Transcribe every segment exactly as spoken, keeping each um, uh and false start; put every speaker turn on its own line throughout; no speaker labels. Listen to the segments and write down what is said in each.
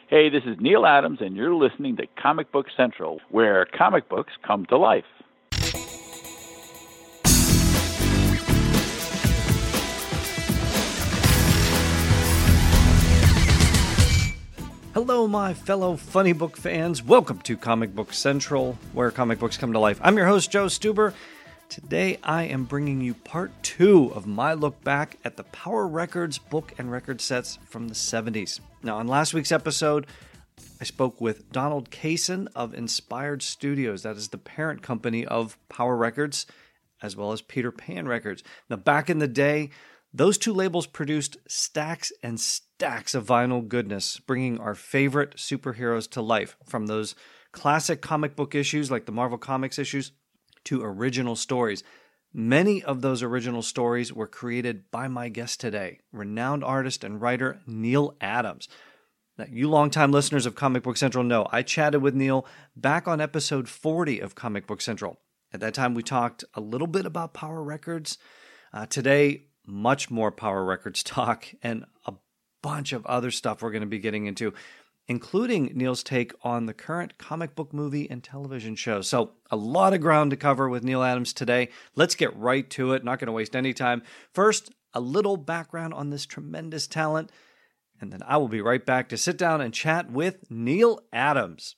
Hey, this is Neal Adams, and you're listening to Comic Book Central, where comic books come to life.
Hello, my fellow funny book fans. Welcome to Comic Book Central, where comic books come to life. I'm your host, Joe Stuber. Today, I am bringing you part two of my look back at the Power Records book and record sets from the seventies. Now, on last week's episode, I spoke with Donald Kaysen of Inspired Studios. That is the parent company of Power Records, as well as Peter Pan Records. Now, back in the day, those two labels produced stacks and stacks of vinyl goodness, bringing our favorite superheroes to life, from those classic comic book issues like the Marvel Comics issues to original stories. Many of those original stories were created by my guest today, renowned artist and writer Neal Adams. Now, you longtime listeners of Comic Book Central know I chatted with Neal back on episode forty of Comic Book Central. At that time, we talked a little bit about Power Records. Uh, today, much more Power Records talk and a bunch of other stuff we're going to be getting into, including Neal's take on the current comic book movie and television show. So a lot of ground to cover with Neal Adams today. Let's get right to it. Not going to waste any time. First, a little background on this tremendous talent, and then I will be right back to sit down and chat with Neal Adams.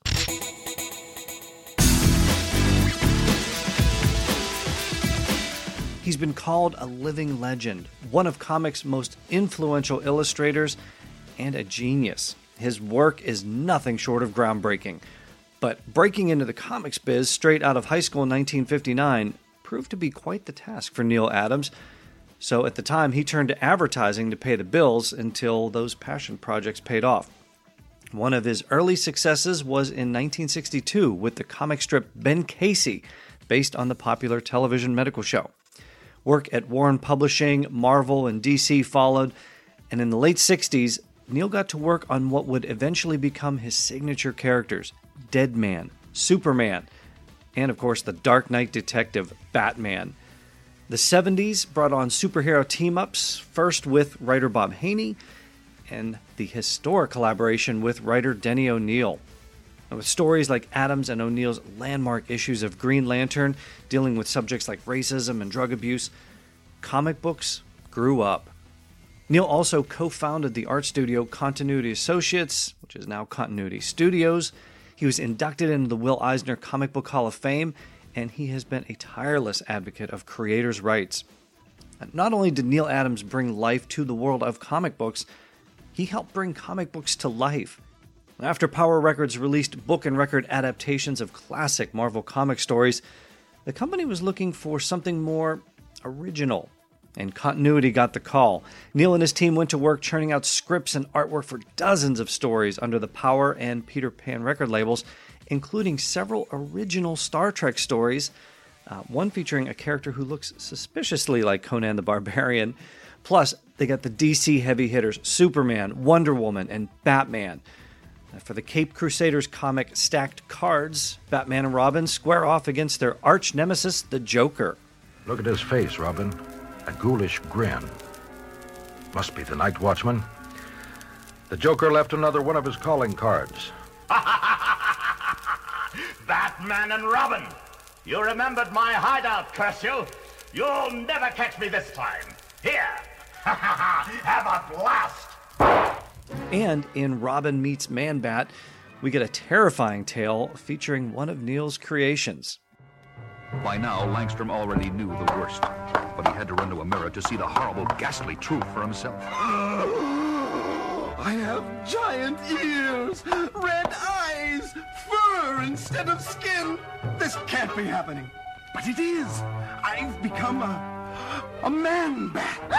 He's been called a living legend, one of comics' most influential illustrators, and a genius. His work is nothing short of groundbreaking. But breaking into the comics biz straight out of high school in nineteen fifty-nine proved to be quite the task for Neal Adams. So at the time, he turned to advertising to pay the bills until those passion projects paid off. One of his early successes was in nineteen sixty-two with the comic strip Ben Casey, based on the popular television medical show. Work at Warren Publishing, Marvel, and D C followed, and in the late sixties, Neal got to work on what would eventually become his signature characters, Deadman, Superman, and of course the Dark Knight detective, Batman. The seventies brought on superhero team-ups, first with writer Bob Haney, and the historic collaboration with writer Denny O'Neil. And with stories like Adams and O'Neill's landmark issues of Green Lantern, dealing with subjects like racism and drug abuse, comic books grew up. Neal also co-founded the art studio Continuity Associates, which is now Continuity Studios. He was inducted into the Will Eisner Comic Book Hall of Fame, and he has been a tireless advocate of creators' rights. And not only did Neal Adams bring life to the world of comic books, he helped bring comic books to life. After Power Records released book and record adaptations of classic Marvel comic stories, the company was looking for something more original, and Continuity got the call. Neal and his team went to work churning out scripts and artwork for dozens of stories under the Power and Peter Pan record labels, including several original Star Trek stories, uh, one featuring a character who looks suspiciously like Conan the Barbarian. Plus, they got the D C heavy hitters Superman, Wonder Woman, and Batman. For the Caped Crusaders comic Stacked Cards, Batman and Robin square off against their arch nemesis, the Joker.
Look at his face, Robin. A ghoulish grin. Must be the Night Watchman. The Joker left another one of his calling cards.
Batman and Robin! You remembered my hideout, curse you! You'll never catch me this time! Here! Have a blast!
And in Robin Meets Man-Bat, we get a terrifying tale featuring one of Neal's creations.
By now, Langstrom already knew the worst, but he had to run to a mirror to see the horrible, ghastly truth for himself.
I have giant ears, red eyes, fur instead of skin. This can't be happening. But it is. I've become a, a man-bat.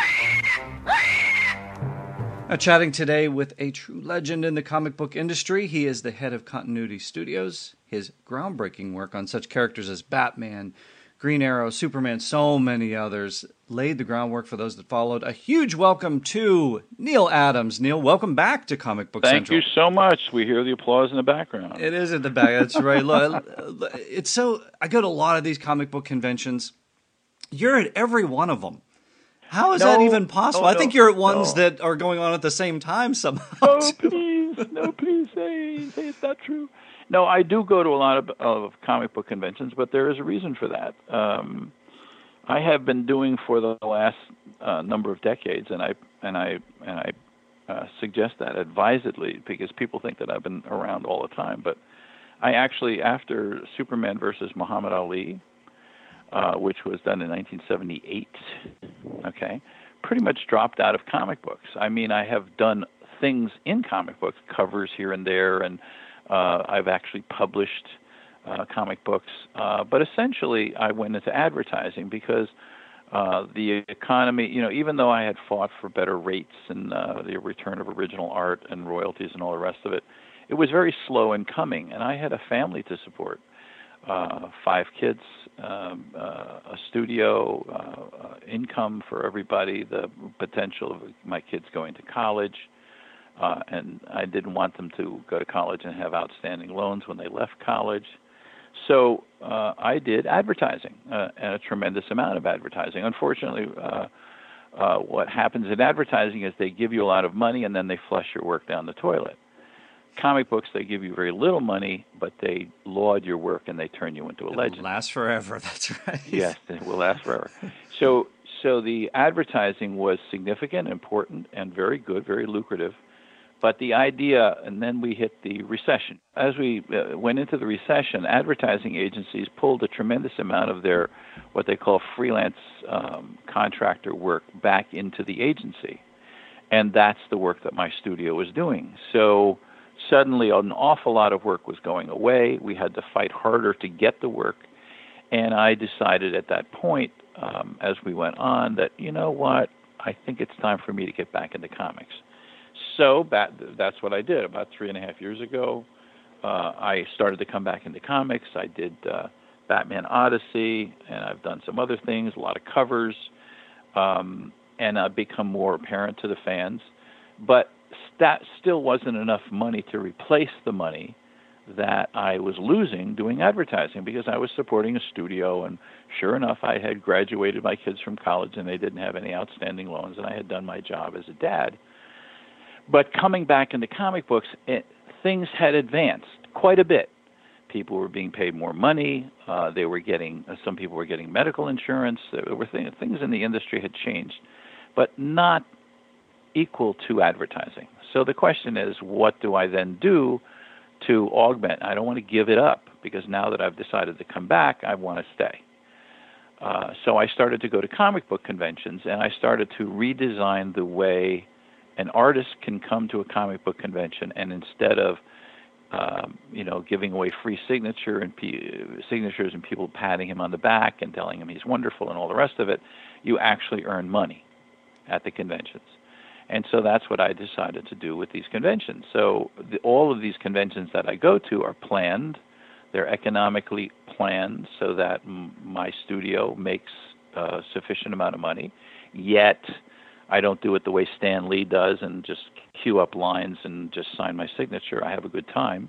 Now, chatting today with a true legend in the comic book industry. He is the head of Continuity Studios. His groundbreaking work on such characters as Batman, Green Arrow, Superman, so many others, laid the groundwork for those that followed. A huge welcome to Neal Adams. Neal, welcome back to Comic Book
Thank
Central.
you so much. We hear the applause in the background.
It is in the back. That's right. Look, it's so. I go to a lot of these comic book conventions. You're at every one of them. How is
no,
that even possible?
oh,
I think
no,
you're at ones
no.
that are going on at the same time somehow.
Oh, please. No, please. say say it's not true. No, I do go to a lot of, of comic book conventions, but there is a reason for that. Um, I have been doing for the last uh, number of decades, and I and I and I uh, suggest that advisedly because people think that I've been around all the time. But I actually, after Superman versus Muhammad Ali, uh, which was done in nineteen seventy-eight, okay, pretty much dropped out of comic books. I mean, I have done things in comic books, covers here and there, and uh, I've actually published uh, comic books. Uh, but essentially, I went into advertising because uh, the economy, you know, even though I had fought for better rates and uh, the return of original art and royalties and all the rest of it, it was very slow in coming, and I had a family to support. Uh, five kids, um, uh, a studio, uh, uh, income for everybody, the potential of my kids going to college, uh, and I didn't want them to go to college and have outstanding loans when they left college. So uh, I did advertising, uh, and a tremendous amount of advertising. Unfortunately, uh, uh, what happens in advertising is they give you a lot of money and then they flush your work down the toilet. Comic books, they give you very little money, but they laud your work and they turn you into a
it
legend.
Will last forever. That's right.
Yes, it will last forever. So, so the advertising was significant, important, and very good, very lucrative. But the idea, and then we hit the recession. As we uh, went into the recession, advertising agencies pulled a tremendous amount of their, what they call freelance um, contractor work back into the agency. And that's the work that my studio was doing. So suddenly an awful lot of work was going away. We had to fight harder to get the work. And I decided at that point, um, as we went on, that, you know what, I think it's time for me to get back into comics. So that, that's what I did. About three and a half years ago, uh, I started to come back into comics. I did uh, Batman Odyssey, and I've done some other things, a lot of covers, um, and I've become more apparent to the fans. But that still wasn't enough money to replace the money that I was losing doing advertising because I was supporting a studio, and sure enough, I had graduated my kids from college and they didn't have any outstanding loans, and I had done my job as a dad. But coming back into comic books, it, things had advanced quite a bit. People were being paid more money. Uh, they were getting, some people were getting medical insurance. There were things, things in the industry had changed, but not equal to advertising. So the question is, what do I then do to augment? I don't want to give it up because now that I've decided to come back, I want to stay. Uh, so I started to go to comic book conventions, and I started to redesign the way an artist can come to a comic book convention, and instead of um, you know, giving away free signature and p- signatures and people patting him on the back and telling him he's wonderful and all the rest of it, you actually earn money at the conventions. And so that's what I decided to do with these conventions. So the, all of these conventions that I go to are planned. They're economically planned so that m- my studio makes a sufficient amount of money, yet I don't do it the way Stan Lee does and just cue up lines and just sign my signature. I have a good time.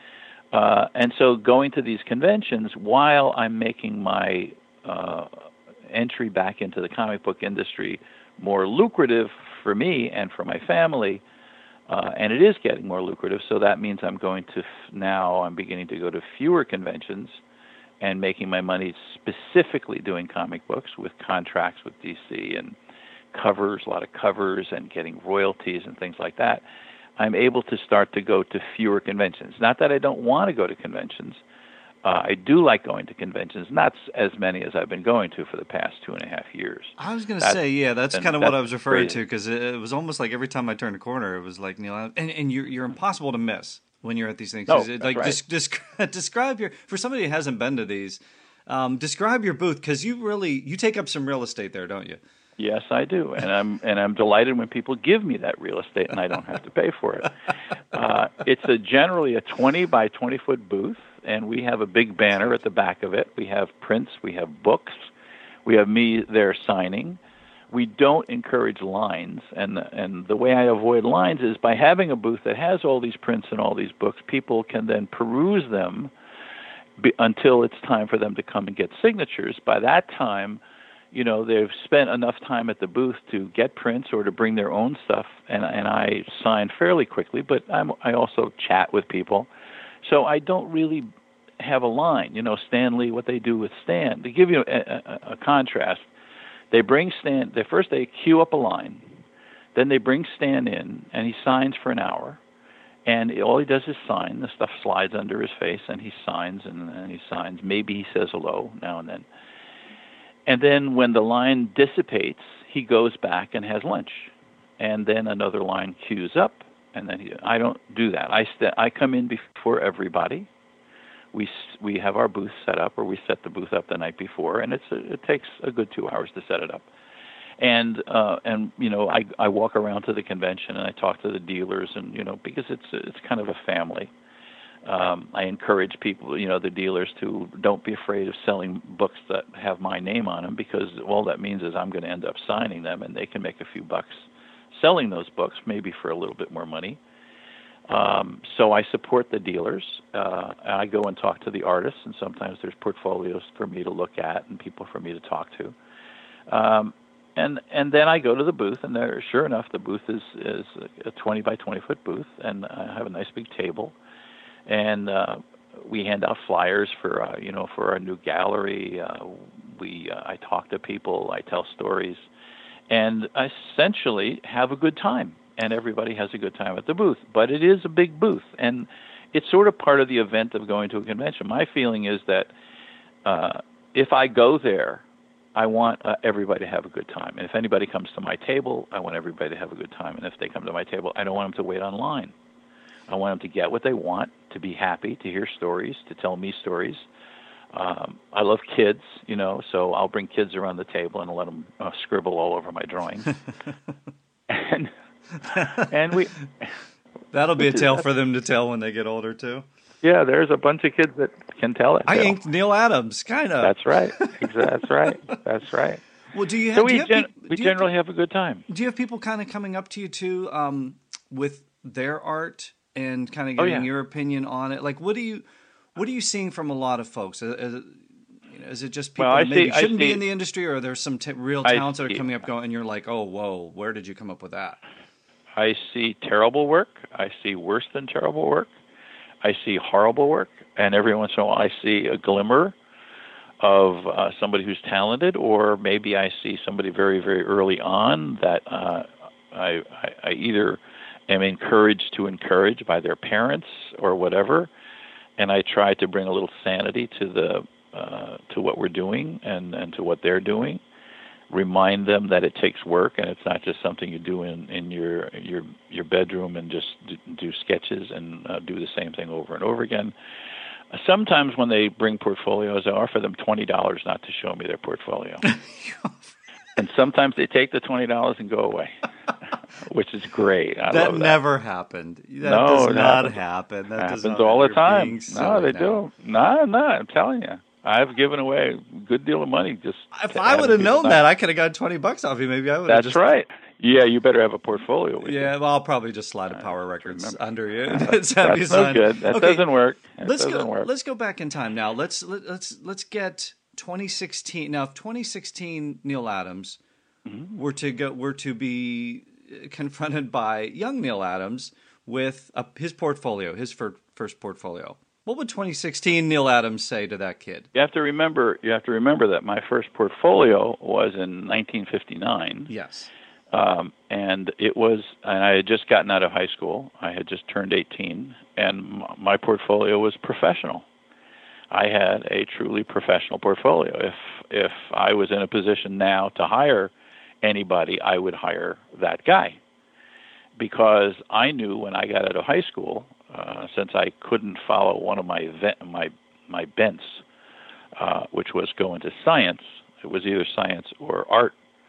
Uh, and so going to these conventions while I'm making my uh, entry back into the comic book industry more lucrative for me and for my family, uh, and it is getting more lucrative, so that means I'm going to, f- now I'm beginning to go to fewer conventions and making my money specifically doing comic books with contracts with D C and covers, a lot of covers, and getting royalties and things like that. I'm able to start to go to fewer conventions. Not that I don't want to go to conventions. Uh, I do like going to conventions, not as many as I've been going to for the past two and a half years.
I was going to say, yeah, that's kind of what I was referring
crazy.
to, because it, it was almost like every time I turned a corner, it was like, Neil, and, and you're, you're impossible to miss when you're at these things.
No,
it, like,
that's right.
just, just describe your, for somebody who hasn't been to these, um, describe your booth, because you really, you take up some real estate there, don't you?
Yes, I do, and I'm and I'm delighted when people give me that real estate and I don't have to pay for it. Uh, it's a generally a twenty by twenty foot booth, and we have a big banner at the back of it. We have prints, we have books, we have me there signing. We don't encourage lines, and and the way I avoid lines is by having a booth that has all these prints and all these books. People can then peruse them be, until it's time for them to come and get signatures. By that time, you know, they've spent enough time at the booth to get prints or to bring their own stuff, and and I sign fairly quickly, but I'm, I also chat with people. So I don't really have a line. You know, Stan Lee, what they do with Stan. To give you a, a, a contrast, they bring Stan, they first they queue up a line, then they bring Stan in, and he signs for an hour. And all he does is sign. The stuff slides under his face, and he signs, and, and he signs. Maybe he says hello now and then. And then when the line dissipates, he goes back and has lunch. And then another line queues up, and then he, I don't do that. I st- I come in before everybody. We we have our booth set up, or we set the booth up the night before, and it's a, it takes a good two hours to set it up. And uh, and you know, I I walk around to the convention and I talk to the dealers, and you know, because it's it's kind of a family. Um, I encourage people, you know, the dealers to don't be afraid of selling books that have my name on them, because all that means is I'm going to end up signing them, and they can make a few bucks selling those books, maybe for a little bit more money. Um, so I support the dealers. Uh, I go and talk to the artists, and sometimes there's portfolios for me to look at and people for me to talk to. Um, And and then I go to the booth, and there, sure enough, the booth is, is a twenty by twenty foot booth, and I have a nice big table, and uh, we hand out flyers for uh, you know for our new gallery. Uh, we uh, I talk to people, I tell stories, and I essentially have a good time, and everybody has a good time at the booth. But it is a big booth, and it's sort of part of the event of going to a convention. My feeling is that uh, if I go there, I want uh, everybody to have a good time. And if anybody comes to my table, I want everybody to have a good time. And if they come to my table, I don't want them to wait online. I want them to get what they want, to be happy, to hear stories, to tell me stories. Um, I love kids, you know, so I'll bring kids around the table and let them uh, scribble all over my drawings. and and we
That'll be a tale for them to tell when they get older, too.
Yeah, there's a bunch of kids that can tell it.
I
too.
inked Neil Adams, kind of.
That's right. That's right. That's right.
Well, do you have?
So we,
do you have
gen-
pe-
we
do you
generally
have,
have a good time.
Do you have people kind of coming up to you too, um, with their art and kind of
Oh,
getting
yeah.
your opinion on it? Like, what do you, what are you seeing from a lot of folks? Is, is, it, you know, is it just people
Well, I
that maybe
see- I
shouldn't be
see-
in the industry, or are there some t- real
I
talents that are
see-
coming up, going, and you're like, oh, whoa, where did you come up with that?
I see terrible work. I see worse than terrible work. I see horrible work. And every once in a while I see a glimmer of uh, somebody who's talented, or maybe I see somebody very, very early on that uh, I, I, I either am encouraged to encourage by their parents or whatever, and I try to bring a little sanity to the uh, to what we're doing and, and to what they're doing. Remind them that it takes work, and it's not just something you do in, in your your your bedroom and just do, do sketches and uh, do the same thing over and over again. Sometimes when they bring portfolios, I offer them twenty dollars not to show me their portfolio. And sometimes they take the twenty dollars and go away, which is great. I
that
love that.
never happened. That
No,
does
it
not
happens.
happen. That
happens
does not
all the
you're
time.
being
No,
silly
they
now.
do. No, no, I'm telling you. I've given away a good deal of money just
If
to
I
have
would have
people
known
not-
that, I could have got twenty bucks off you. Maybe I would have
That's
just...
right. Yeah, you better have a portfolio with you.
Yeah, well, I'll probably just slide a Power Records
remember.
under you.
That's,
Have you
that's no
sign-
good. That
Okay,
doesn't work. That
let's
doesn't
go.
work.
Let's go back in time now. Let's let, let's let's get twenty sixteen. Now, if twenty sixteen Neil Adams
Mm-hmm.
were to go were to be confronted by young Neil Adams with a, his portfolio, his fir- first portfolio, what would twenty sixteen Neil Adams say to that kid?
You have to remember. You have to remember that my first portfolio was in nineteen fifty-nine.
Yes.
Um, and it was, and I had just gotten out of high school. I had just turned eighteen, and m- my portfolio was professional. I had a truly professional portfolio. If if I was in a position now to hire anybody, I would hire that guy, because I knew when I got out of high school, uh, since I couldn't follow one of my event, my my bents, uh, which was go into science. It was either science or art.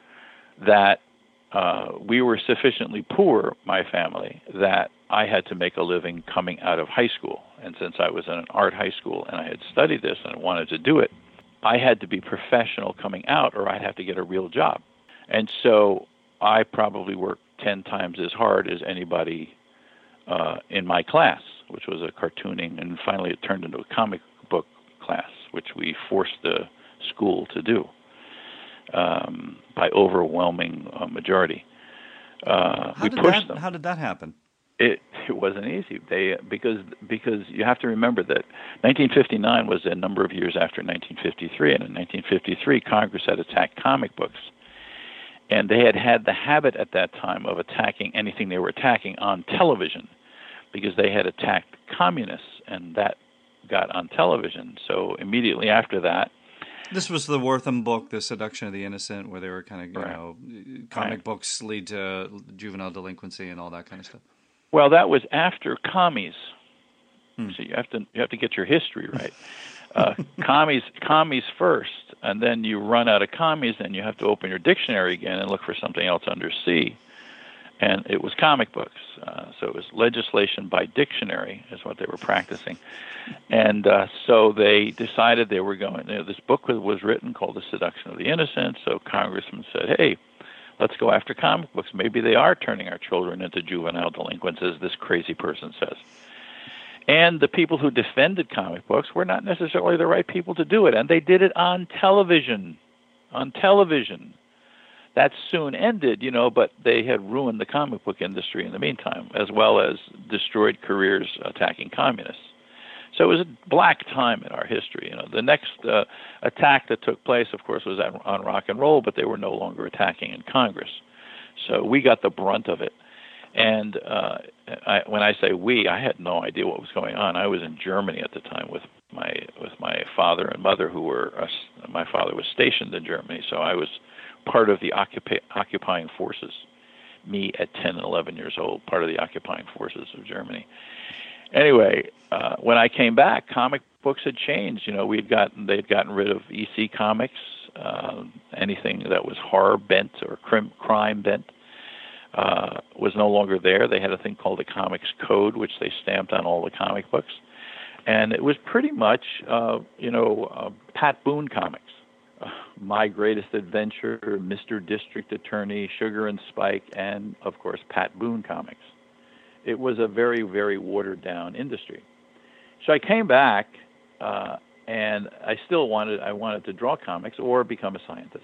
That uh, we were sufficiently poor, my family, that I had to make a living coming out of high school. And since I was in an art high school and I had studied this and wanted to do it, I had to be professional coming out, or I'd have to get a real job. And so I probably worked ten times as hard as anybody uh, in my class, which was a cartooning, and finally it turned into a comic book class, which we forced the school to do. um, by overwhelming uh, majority. Uh,
how
we
did
pushed
that,
them.
How did that happen?
It it wasn't easy. They because because you have to remember that nineteen fifty-nine was a number of years after nineteen fifty-three, and in nineteen fifty-three Congress had attacked comic books, and they had had the habit at that time of attacking anything they were attacking on television, because they had attacked communists, and that got on television. So immediately after that.
This was the Wortham book, The Seduction of the Innocent, where they were kind of, you
Right.
know, comic
Right.
books lead to juvenile delinquency and all that kind of stuff.
Well, that was after commies.
Hmm.
So you have to you have to get your history right. Uh, commies commies first, and then you run out of commies, and you have to open your dictionary again and look for something else under C. And it was comic books. Uh, so it was legislation by dictionary is what they were practicing. And uh, so they decided they were going, you know, this book was, was written called The Seduction of the Innocent. So congressmen said, hey, let's go after comic books. Maybe they are turning our children into juvenile delinquents, as this crazy person says. And the people who defended comic books were not necessarily the right people to do it. And they did it on television, on television. That soon ended, you know, but they had ruined the comic book industry in the meantime, as well as destroyed careers attacking communists. So it was a black time in our history. You know, the next uh, attack that took place, of course, was on rock and roll, but they were no longer attacking in Congress. So we got the brunt of it. And uh, I, when I say we, I had no idea what was going on. I was in Germany at the time with my with my father and mother, who were uh, my father was stationed in Germany, so I was part of the occupa- occupying forces, me at ten and eleven years old, part of the occupying forces of Germany. Anyway, uh, when I came back, comic books had changed. You know, we'd gotten, they'd gotten rid of E C Comics, uh, anything that was horror bent or crim- crime bent uh, was no longer there. They had a thing called the Comics Code, which they stamped on all the comic books. And it was pretty much, uh, you know, uh, Pat Boone comics. Uh, My Greatest Adventure, Mister District Attorney, Sugar and Spike, and, of course, Pat Boone comics. It was a very, very watered-down industry. So I came back, uh, and I still wanted, I wanted to draw comics or become a scientist.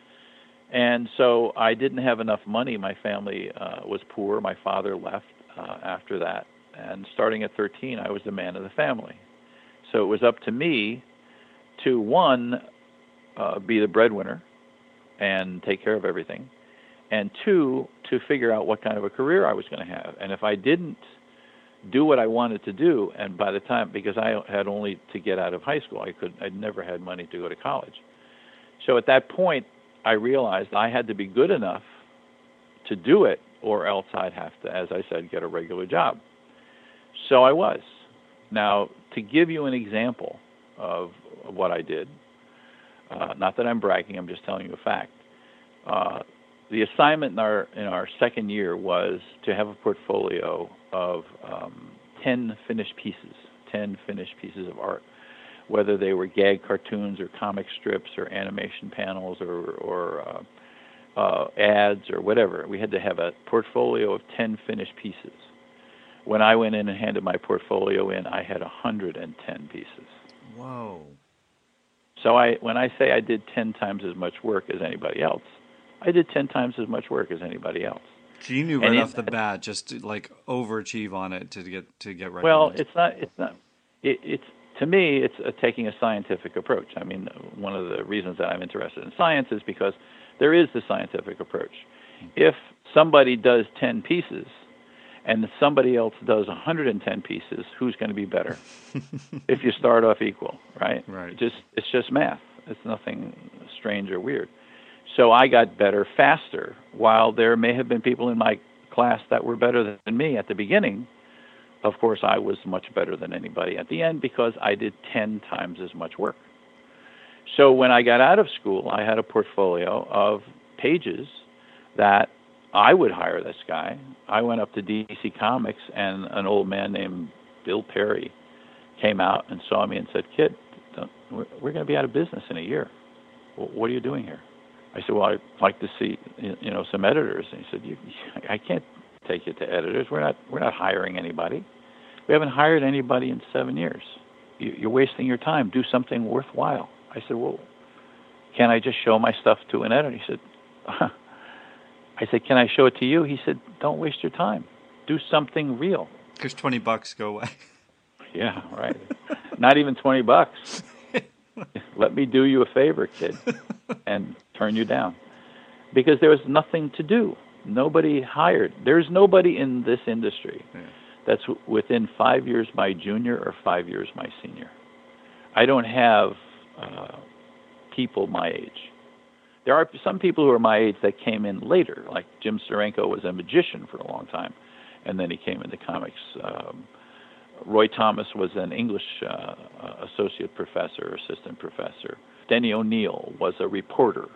And so I didn't have enough money. My family uh, was poor. My father left uh, after that. And starting at thirteen, I was the man of the family. So it was up to me to, one, uh, be the breadwinner and take care of everything, and two, to figure out what kind of a career I was going to have. And if I didn't do what I wanted to do, and by the time, because I had only to get out of high school, I could, I'd never had money to go to college. So at that point, I realized I had to be good enough to do it, or else I'd have to, as I said, get a regular job. So I was. Now, to give you an example of what I did, uh, not that I'm bragging, I'm just telling you a fact. Uh, the assignment in our in our second year was to have a portfolio of um, ten finished pieces, ten finished pieces of art, whether they were gag cartoons or comic strips or animation panels or, or uh, uh, ads or whatever. We had to have a portfolio of ten finished pieces. When I went in and handed my portfolio in, I had one hundred ten pieces.
Whoa.
So I, when I say I did ten times as much work as anybody else, I did ten times as much work as anybody else.
So you knew
And
right
it-
off the bat, just to, like overachieve on it to get to get recognized.
Well, it's not. It's not. It, it's to me, it's a, taking a scientific approach. I mean, one of the reasons that I'm interested in science is because there is the scientific approach. If somebody does ten pieces, and somebody else does one hundred ten pieces, who's going to be better? If you start off equal, right?
Right.
It just it's just math. It's nothing strange or weird. So I got better faster, while there may have been people in my class that were better than me at the beginning. Of course, I was much better than anybody at the end because I did ten times as much work. So when I got out of school, I had a portfolio of pages that I would hire this guy. I went up to D C Comics, and an old man named Bill Perry came out and saw me and said, "Kid, don't, we're, we're going to be out of business in a year. What are you doing here?" I said, "Well, I'd like to see, you know, some editors." And he said, you, "I can't take you to editors. We're not, we're not hiring anybody. We haven't hired anybody in seven years. You, you're wasting your time. Do something worthwhile." I said, "Well, can I just show my stuff to an editor? He said, I said, can I show it to you? He said, don't waste your time. Do something real.
Here's twenty bucks, go away.
Yeah, right. Not even twenty bucks. Let me do you a favor, kid, and turn you down. Because there was nothing to do. Nobody hired. There's nobody in this industry yeah. that's within five years my junior or five years my senior. I don't have uh, people my age. There are some people who are my age that came in later, like Jim Steranko was a magician for a long time, and then he came into comics. Um, Roy Thomas was an English uh, associate professor, assistant professor. Denny O'Neil was a reporter,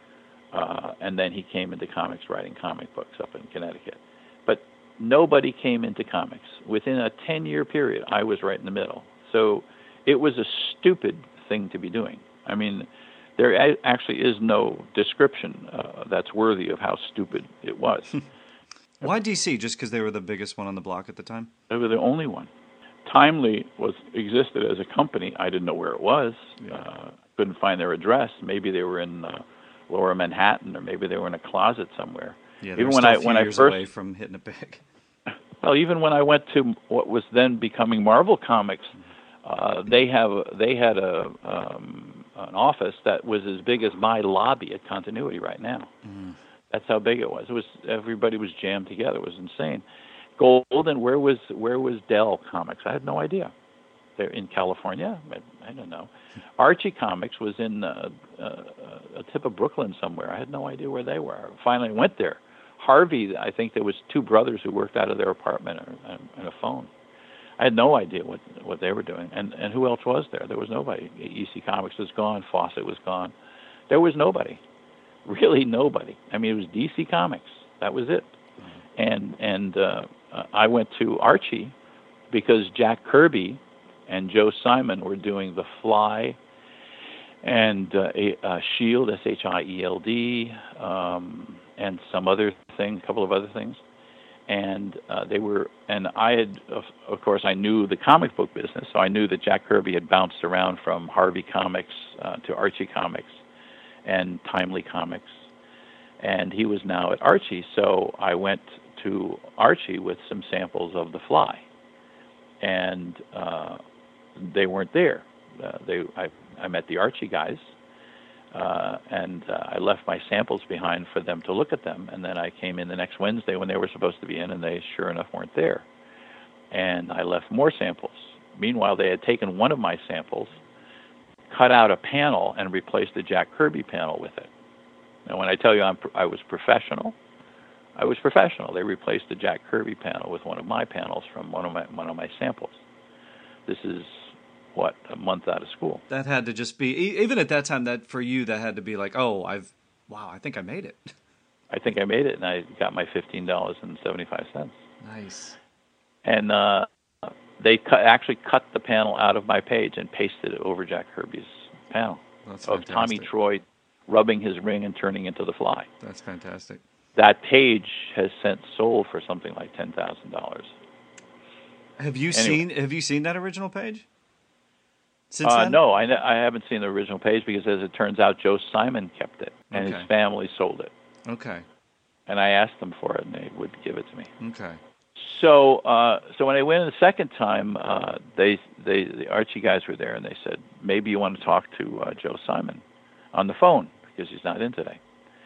uh, and then he came into comics writing comic books up in Connecticut. But nobody came into comics. Within a ten-year period, I was right in the middle. So it was a stupid thing to be doing. I mean, there actually is no description uh, that's worthy of how stupid it was.
Why D C? Just because they were the biggest one on the block at the time?
They were the only one. Timely was existed as a company. I didn't know where it was. Yeah. Uh, couldn't find their address. Maybe they were in uh, Lower Manhattan, or maybe they were in a closet somewhere.
Yeah, even when I when I first away from hitting it big.
Well, even when I went to what was then becoming Marvel Comics, uh, they have they had a um, an office that was as big as my lobby at Continuity right now. Mm. That's how big it was. It was everybody was jammed together. It was insane. Golden, where was where was Dell Comics? I had no idea. They're in California. I, I don't know. Archie Comics was in uh, uh, a tip of Brooklyn somewhere. I had no idea where they were. I finally went there. Harvey, I think there was two brothers who worked out of their apartment and a phone. I had no idea what what they were doing. And and who else was there? There was nobody. E C Comics was gone. Fawcett was gone. There was nobody. Really nobody. I mean, it was D C Comics. That was it. And and uh, I went to Archie because Jack Kirby and Joe Simon were doing The Fly and uh, uh, Shield, S H I E L D, um, and some other thing, a couple of other things. And uh, they were, and I had, of, of course, I knew the comic book business, so I knew that Jack Kirby had bounced around from Harvey Comics uh, to Archie Comics and Timely Comics, and he was now at Archie. So I went to Archie with some samples of The Fly, and uh, they weren't there. Uh, they, I, I met the Archie guys, uh, and uh, I left my samples behind for them to look at them, and then I came in the next Wednesday when they were supposed to be in, and they sure enough weren't there. And I left more samples. Meanwhile, they had taken one of my samples, cut out a panel, and replaced the Jack Kirby panel with it. Now, when I tell you I'm, I was professional, I was professional. They replaced the Jack Kirby panel with one of my panels from one of my one of my samples. This is, what, a month out of school.
That had to just be, even at that time, that for you, that had to be like, oh, I've, wow, I think I made it.
I think I made it, and I got my fifteen dollars and seventy-five cents.
Nice.
And uh, they cu- actually cut the panel out of my page and pasted it over Jack Kirby's panel.
That's
of
fantastic.
Tommy Troy rubbing his ring and turning into the Fly.
That's fantastic.
That page has since sold for something like ten thousand dollars.
Have you anyway. seen Have you seen that original page? Since
uh,
then?
No, I, I haven't seen the original page because, as it turns out, Joe Simon kept it and
okay.
his family sold it.
Okay.
And I asked them for it, and they would give it to me.
Okay.
So, uh, so when I went in the second time, uh, they, they, the Archie guys were there, and they said, maybe you want to talk to uh, Joe Simon on the phone because he's not in today.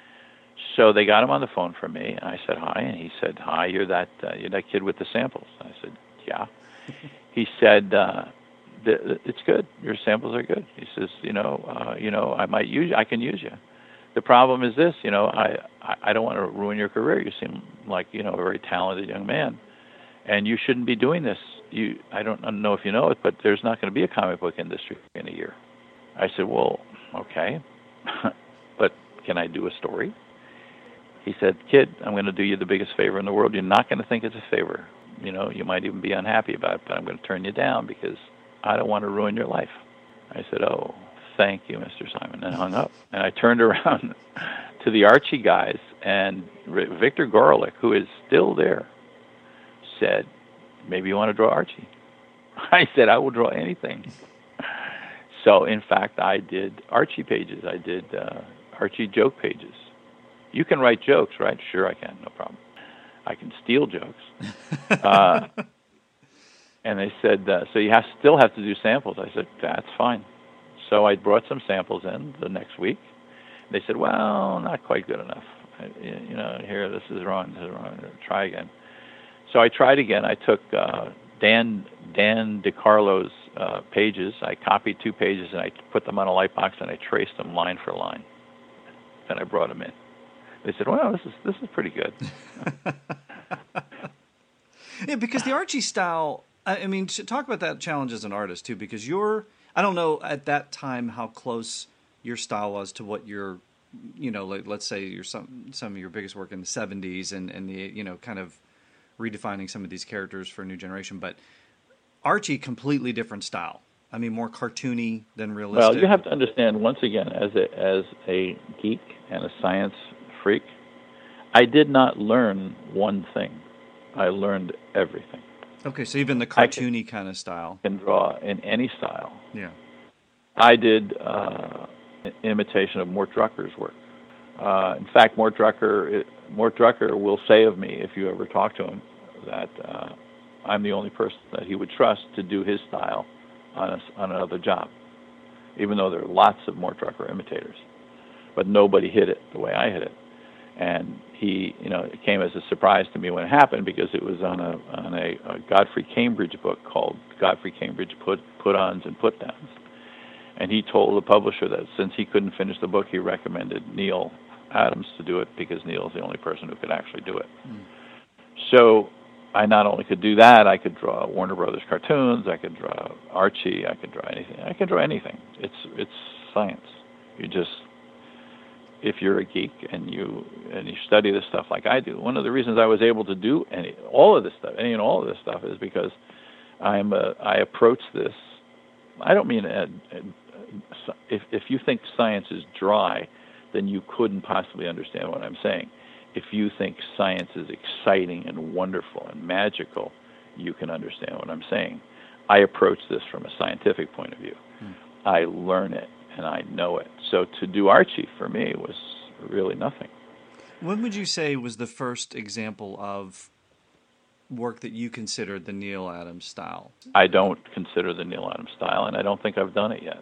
So they got him on the phone for me, and I said hi, and he said, hi, you're that uh, you're that kid with the samples. I said, yeah. He said, uh, it's good. Your samples are good. He says, you know, uh, you know, I might use you. I can use you. The problem is this, you know, I, I don't want to ruin your career. You seem like, you know, a very talented young man, and you shouldn't be doing this. You, I don't know if you know it, but there's not going to be a comic book industry in a year. I said, well, okay, but can I do a story? He said, kid, I'm going to do you the biggest favor in the world. You're not going to think it's a favor. You know, you might even be unhappy about it, but I'm going to turn you down because I don't want to ruin your life. I said, oh, thank you, Mister Simon, and hung up. And I turned around to the Archie guys, and Victor Gorelick, who is still there, said, maybe you want to draw Archie. I said, I will draw anything. So, in fact, I did Archie pages. I did uh, Archie joke pages. You can write jokes, right? Sure, I can. No problem. I can steal jokes. uh, and they said, uh, so you have, still have to do samples. I said, that's fine. So I brought some samples in the next week. They said, well, not quite good enough. I, you know, here, this is wrong. This is wrong. Try again. So I tried again. I took uh, Dan Dan DeCarlo's uh, pages. I copied two pages and I put them on a light box and I traced them line for line. Then I brought them in. They said, "Well, this is this is pretty good."
Yeah, because the Archie style. I mean, talk about that challenge as an artist too. Because you're, I don't know at that time how close your style was to what your, you know, like, let's say your some some of your biggest work in the seventies and and the, you know, kind of redefining some of these characters for a new generation. But Archie, completely different style. I mean, more cartoony than realistic.
Well, you have to understand, once again, as a as a geek and a science freak, I did not learn one thing. I learned everything.
Okay, so even the cartoony kind of style.
I can draw in any style.
Yeah.
I did uh, imitation of Mort Drucker's work. Uh, in fact, Mort Drucker, Mort Drucker will say of me, if you ever talk to him, that uh, I'm the only person that he would trust to do his style on, a, on another job, even though there are lots of Mort Drucker imitators. But nobody hit it the way I hit it. And he, you know, it came as a surprise to me when it happened, because it was on a on a, a Godfrey Cambridge book called Godfrey Cambridge Put Put-Ons and Put-Downs. And he told the publisher that since he couldn't finish the book, he recommended Neal Adams to do it, because Neal's the only person who could actually do it. Mm. So I not only could do that, I could draw Warner Brothers cartoons, I could draw Archie, I could draw anything. I could draw anything. It's it's science. You just, if you're a geek and you and you study this stuff like I do, one of the reasons I was able to do any all of this stuff, any and all of this stuff, is because I'm a, I approach this. I don't mean uh, uh, if if you think science is dry, then you couldn't possibly understand what I'm saying. If you think science is exciting and wonderful and magical, you can understand what I'm saying. I approach this from a scientific point of view. Hmm. I learn it and I know it. So to do Archie for me was really nothing.
When would you say was the first example of work that you considered the Neal Adams style?
I don't consider the Neal Adams style, and I don't think I've done it yet.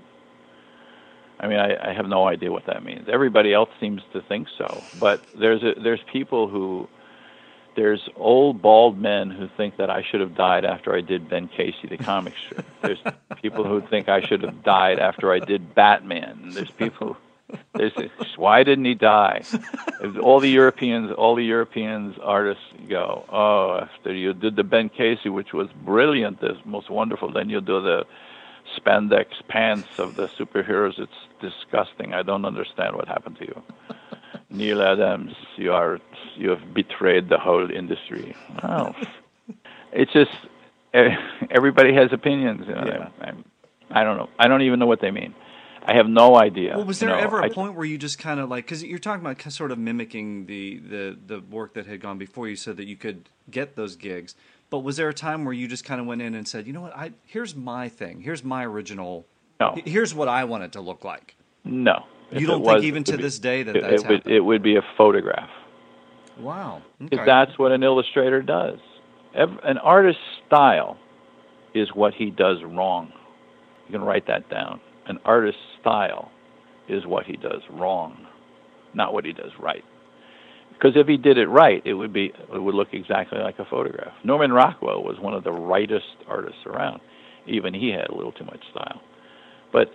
I mean, I, I have no idea what that means. Everybody else seems to think so, but there's a, there's people who, there's old bald men who think that I should have died after I did Ben Casey, the comic strip. There's people who think I should have died after I did Batman. There's people, there's why didn't he die? All the Europeans, all the Europeans artists go, oh, after you did the Ben Casey, which was brilliant, the most wonderful, then you do the spandex pants of the superheroes. It's disgusting. I don't understand what happened to you. Neal Adams, you are you have betrayed the whole industry. Well, it's just everybody has opinions. You know?
Yeah.
I, I'm, I don't know. I don't even know what they mean. I have no idea.
Well, was there
you know,
ever a
I,
point where you just kind of like, because you're talking about sort of mimicking the, the, the work that had gone before you so that you could get those gigs, but was there a time where you just kind of went in and said, you know what, I here's my thing, here's my original,
no.
here's what I want it to look like?
No.
You don't think was, even to be, this day that
it,
that's
it would,
happened?
It would be a photograph.
Wow.
Because
okay.
that's what an illustrator does. Every, an artist's style is what he does wrong. You can write that down. An artist's style is what he does wrong, not what he does right. Because if he did it right, it would be it would look exactly like a photograph. Norman Rockwell was one of the rightest artists around. Even he had a little too much style. But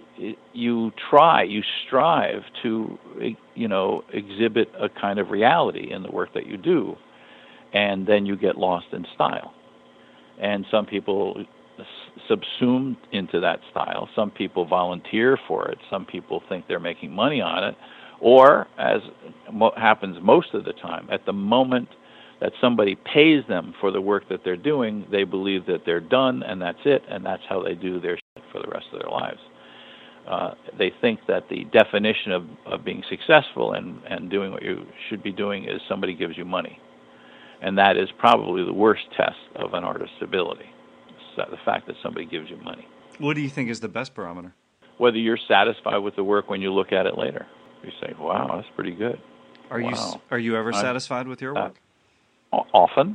you try, you strive to, you know, exhibit a kind of reality in the work that you do, and then you get lost in style. And some people subsumed into that style. Some people volunteer for it. Some people think they're making money on it. Or, as mo- happens most of the time, at the moment that somebody pays them for the work that they're doing, they believe that they're done and that's it, and that's how they do their shit for the rest of their lives. Uh, they think that the definition of, of being successful and, and doing what you should be doing is somebody gives you money. And that is probably the worst test of an artist's ability, so the fact that somebody gives you money.
What do you think is the best barometer?
whether you're satisfied with the work when you look at it later. You say, wow, that's pretty good.
Are
wow.
you are you ever
I'm,
satisfied with your work?
Uh, often.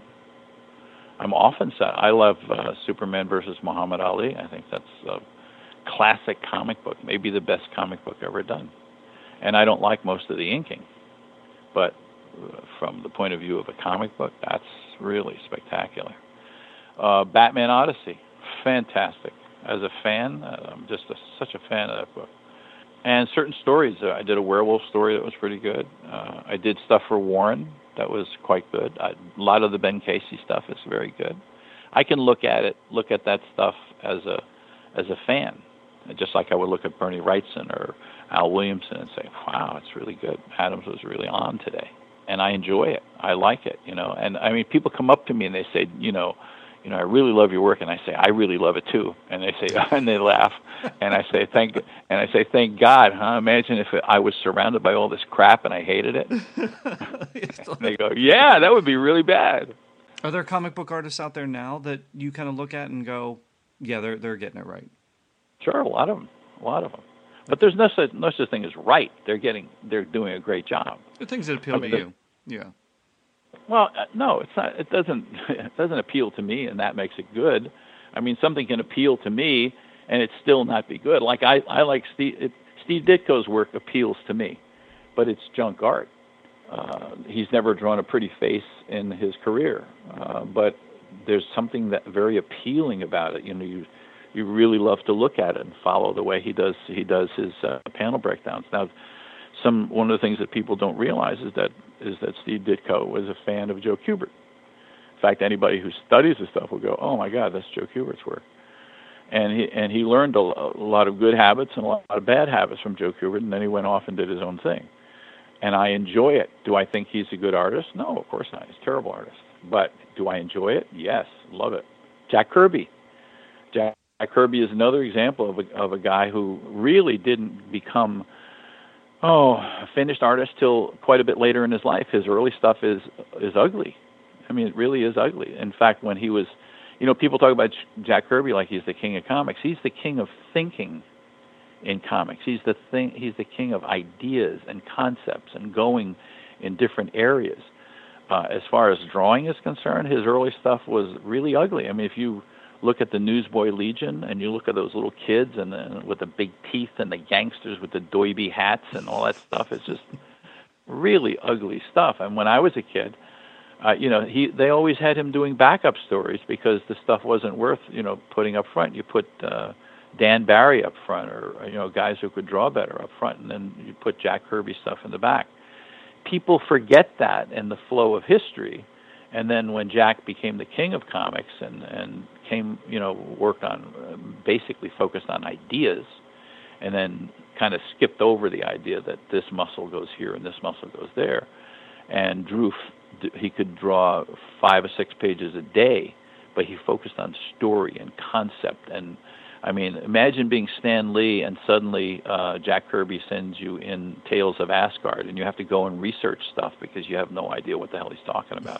I'm often sad. I love uh, Superman versus Muhammad Ali. I think that's a classic comic book, maybe the best comic book ever done. And I don't like most of the inking, but uh, from the point of view of a comic book, that's really spectacular. Uh, Batman Odyssey, fantastic. As a fan, uh, I'm just a, such a fan of that book. And certain stories, uh, I did a werewolf story that was pretty good. Uh, I did stuff for Warren that was quite good. I, a lot of the Ben Casey stuff is very good. I can look at it, look at that stuff as a as a fan, just like I would look at Bernie Wrightson or Al Williamson and say, wow, it's really good. Adams was really on today. And I enjoy it. I like it, you know. And, I mean, people come up to me and they say, you know, you know, I really love your work, and I say, I really love it too. And they say, and they laugh, and I say, thank, and I say, thank God, huh? Imagine if I was surrounded by all this crap and I hated it. And they go, yeah, that would be really bad.
Are there comic book artists out there now that you kind of look at and go, yeah, they're they're getting it right?
Sure, a lot of them, a lot of them. But there's no such no such thing as right. They're getting, they're doing a great job.
The things that appeal I mean, to you, yeah.
Well, uh, no, it's not. It doesn't. It doesn't appeal to me, and that makes it good. I mean, something can appeal to me, and it still not be good. Like I, I like Steve. It, Steve Ditko's work appeals to me, but it's junk art. Uh, he's never drawn a pretty face in his career, uh, but there's something that very appealing about it. You know, you you really love to look at it and follow the way he does. He does his uh, panel breakdowns. Now, some one of the things that people don't realize is that. is that Steve Ditko was a fan of Joe Kubert. In fact, anybody who studies this stuff will go, oh, my God, that's Joe Kubert's work. And he and he learned a, a lot of good habits and a lot of bad habits from Joe Kubert, and then he went off and did his own thing. And I enjoy it. Do I think he's a good artist? No, of course not. He's a terrible artist. But do I enjoy it? Yes, love it. Jack Kirby. Jack, Jack Kirby is another example of a, of a guy who really didn't become Oh, a finished artist till quite a bit later in his life. His early stuff is is ugly. I mean, it really is ugly. In fact, when he was, you know, people talk about Jack Kirby like he's the king of comics. He's the king of thinking in comics. He's the thing. He's the king of ideas and concepts and going in different areas. Uh, as far as drawing is concerned, his early stuff was really ugly. I mean, if you look at the Newsboy Legion, and you look at those little kids and the, with the big teeth and the gangsters with the doiby hats and all that stuff. It's just really ugly stuff. And when I was a kid, uh, you know, he they always had him doing backup stories because the stuff wasn't worth, you know, putting up front. You put uh, Dan Barry up front, or you know, guys who could draw better up front, and then you put Jack Kirby stuff in the back. People forget that in the flow of history. And then when Jack became the king of comics and, and came, you know, worked on, uh, basically focused on ideas, and then kind of skipped over the idea that this muscle goes here and this muscle goes there, and drew, he could draw five or six pages a day, but he focused on story and concept. And, I mean, imagine being Stan Lee and suddenly uh, Jack Kirby sends you in Tales of Asgard, and you have to go and research stuff because you have no idea what the hell he's talking about.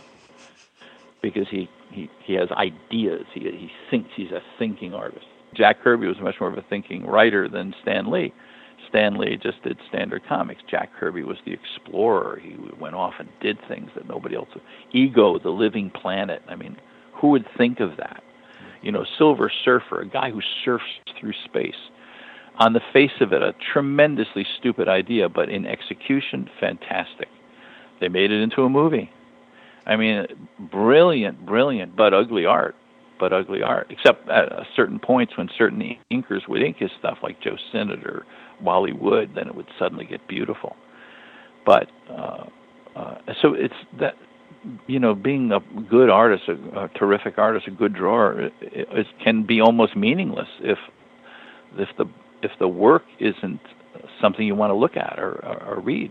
Because he, he, he has ideas. He he thinks he's a thinking artist. Jack Kirby was much more of a thinking writer than Stan Lee. Stan Lee just did standard comics. Jack Kirby was the explorer. He went off and did things that nobody else would. Ego, the living planet. I mean, who would think of that? You know, Silver Surfer, a guy who surfs through space. On the face of it, a tremendously stupid idea, but in execution, fantastic. They made it into a movie. I mean, brilliant, brilliant, but ugly art, but ugly art. Except at uh, certain points when certain inkers would ink his stuff, like Joe Sinnott or Wally Wood, then it would suddenly get beautiful. But uh, uh, so it's that, you know, being a good artist, a, a terrific artist, a good drawer, it, it can be almost meaningless if if the if the work isn't something you want to look at or, or, or read.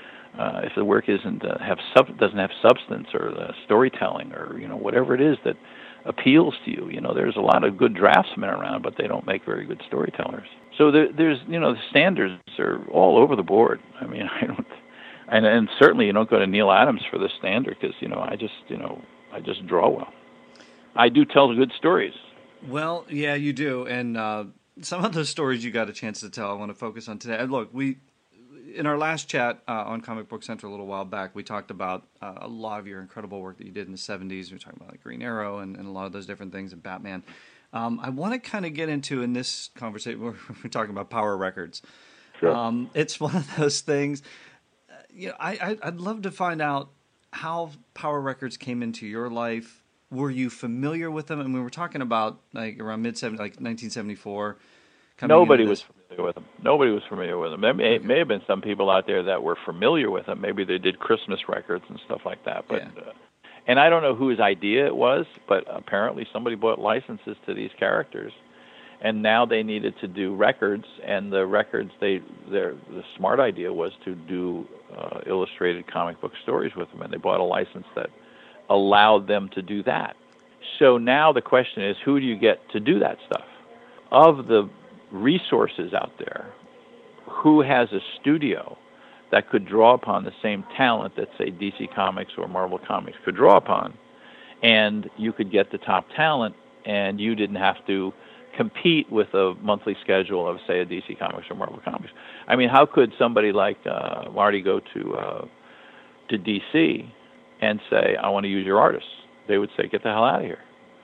Uh, if the work isn't uh, have sub- doesn't have substance or uh, storytelling or you know whatever it is that appeals to you, you know there's a lot of good draftsmen around, but they don't make very good storytellers. So there, there's you know the standards are all over the board. I mean I don't, and and certainly you don't go to Neil Adams for the standard because you know I just you know I just draw well. I do tell good stories.
Well, yeah, you do, and uh, some of those stories you got a chance to tell, I want to focus on today. And look, we in our last chat uh, on Comic Book Central a little while back, we talked about uh, a lot of your incredible work that you did in the seventies. We were talking about like Green Arrow and, and a lot of those different things, and Batman. Um, I want to kind of get into in this conversation, we're, we're talking about Power Records.
Sure.
Um, it's one of those things. Uh, you know, I, I I'd love to find out how Power Records came into your life. Were you familiar with them? And we were talking about like around mid seventies, like nineteen seventy-four.
Nobody was familiar with them. Nobody was familiar with them. There may, may have been some people out there that were familiar with them. Maybe they did Christmas records and stuff like that. But
Yeah.
uh, and I don't know whose idea it was, but apparently somebody bought licenses to these characters, and now they needed to do records. And the records, they their the smart idea was to do uh, illustrated comic book stories with them, and they bought a license that allowed them to do that. So now the question is, who do you get to do that stuff? Of the resources out there, who has a studio that could draw upon the same talent that, say, D C Comics or Marvel Comics could draw upon, and you could get the top talent, and you didn't have to compete with a monthly schedule of, say, a D C Comics or Marvel Comics. I mean, how could somebody like uh, Marty go to uh, to D C and say, I want to use your artists? They would say, get the hell out of here.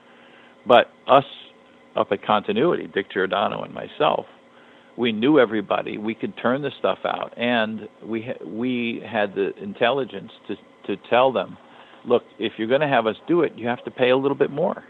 But us up at Continuity, Dick Giordano and myself, we knew everybody. We could turn the stuff out, and we ha- we had the intelligence to to tell them, look, if you're going to have us do it, you have to pay a little bit more,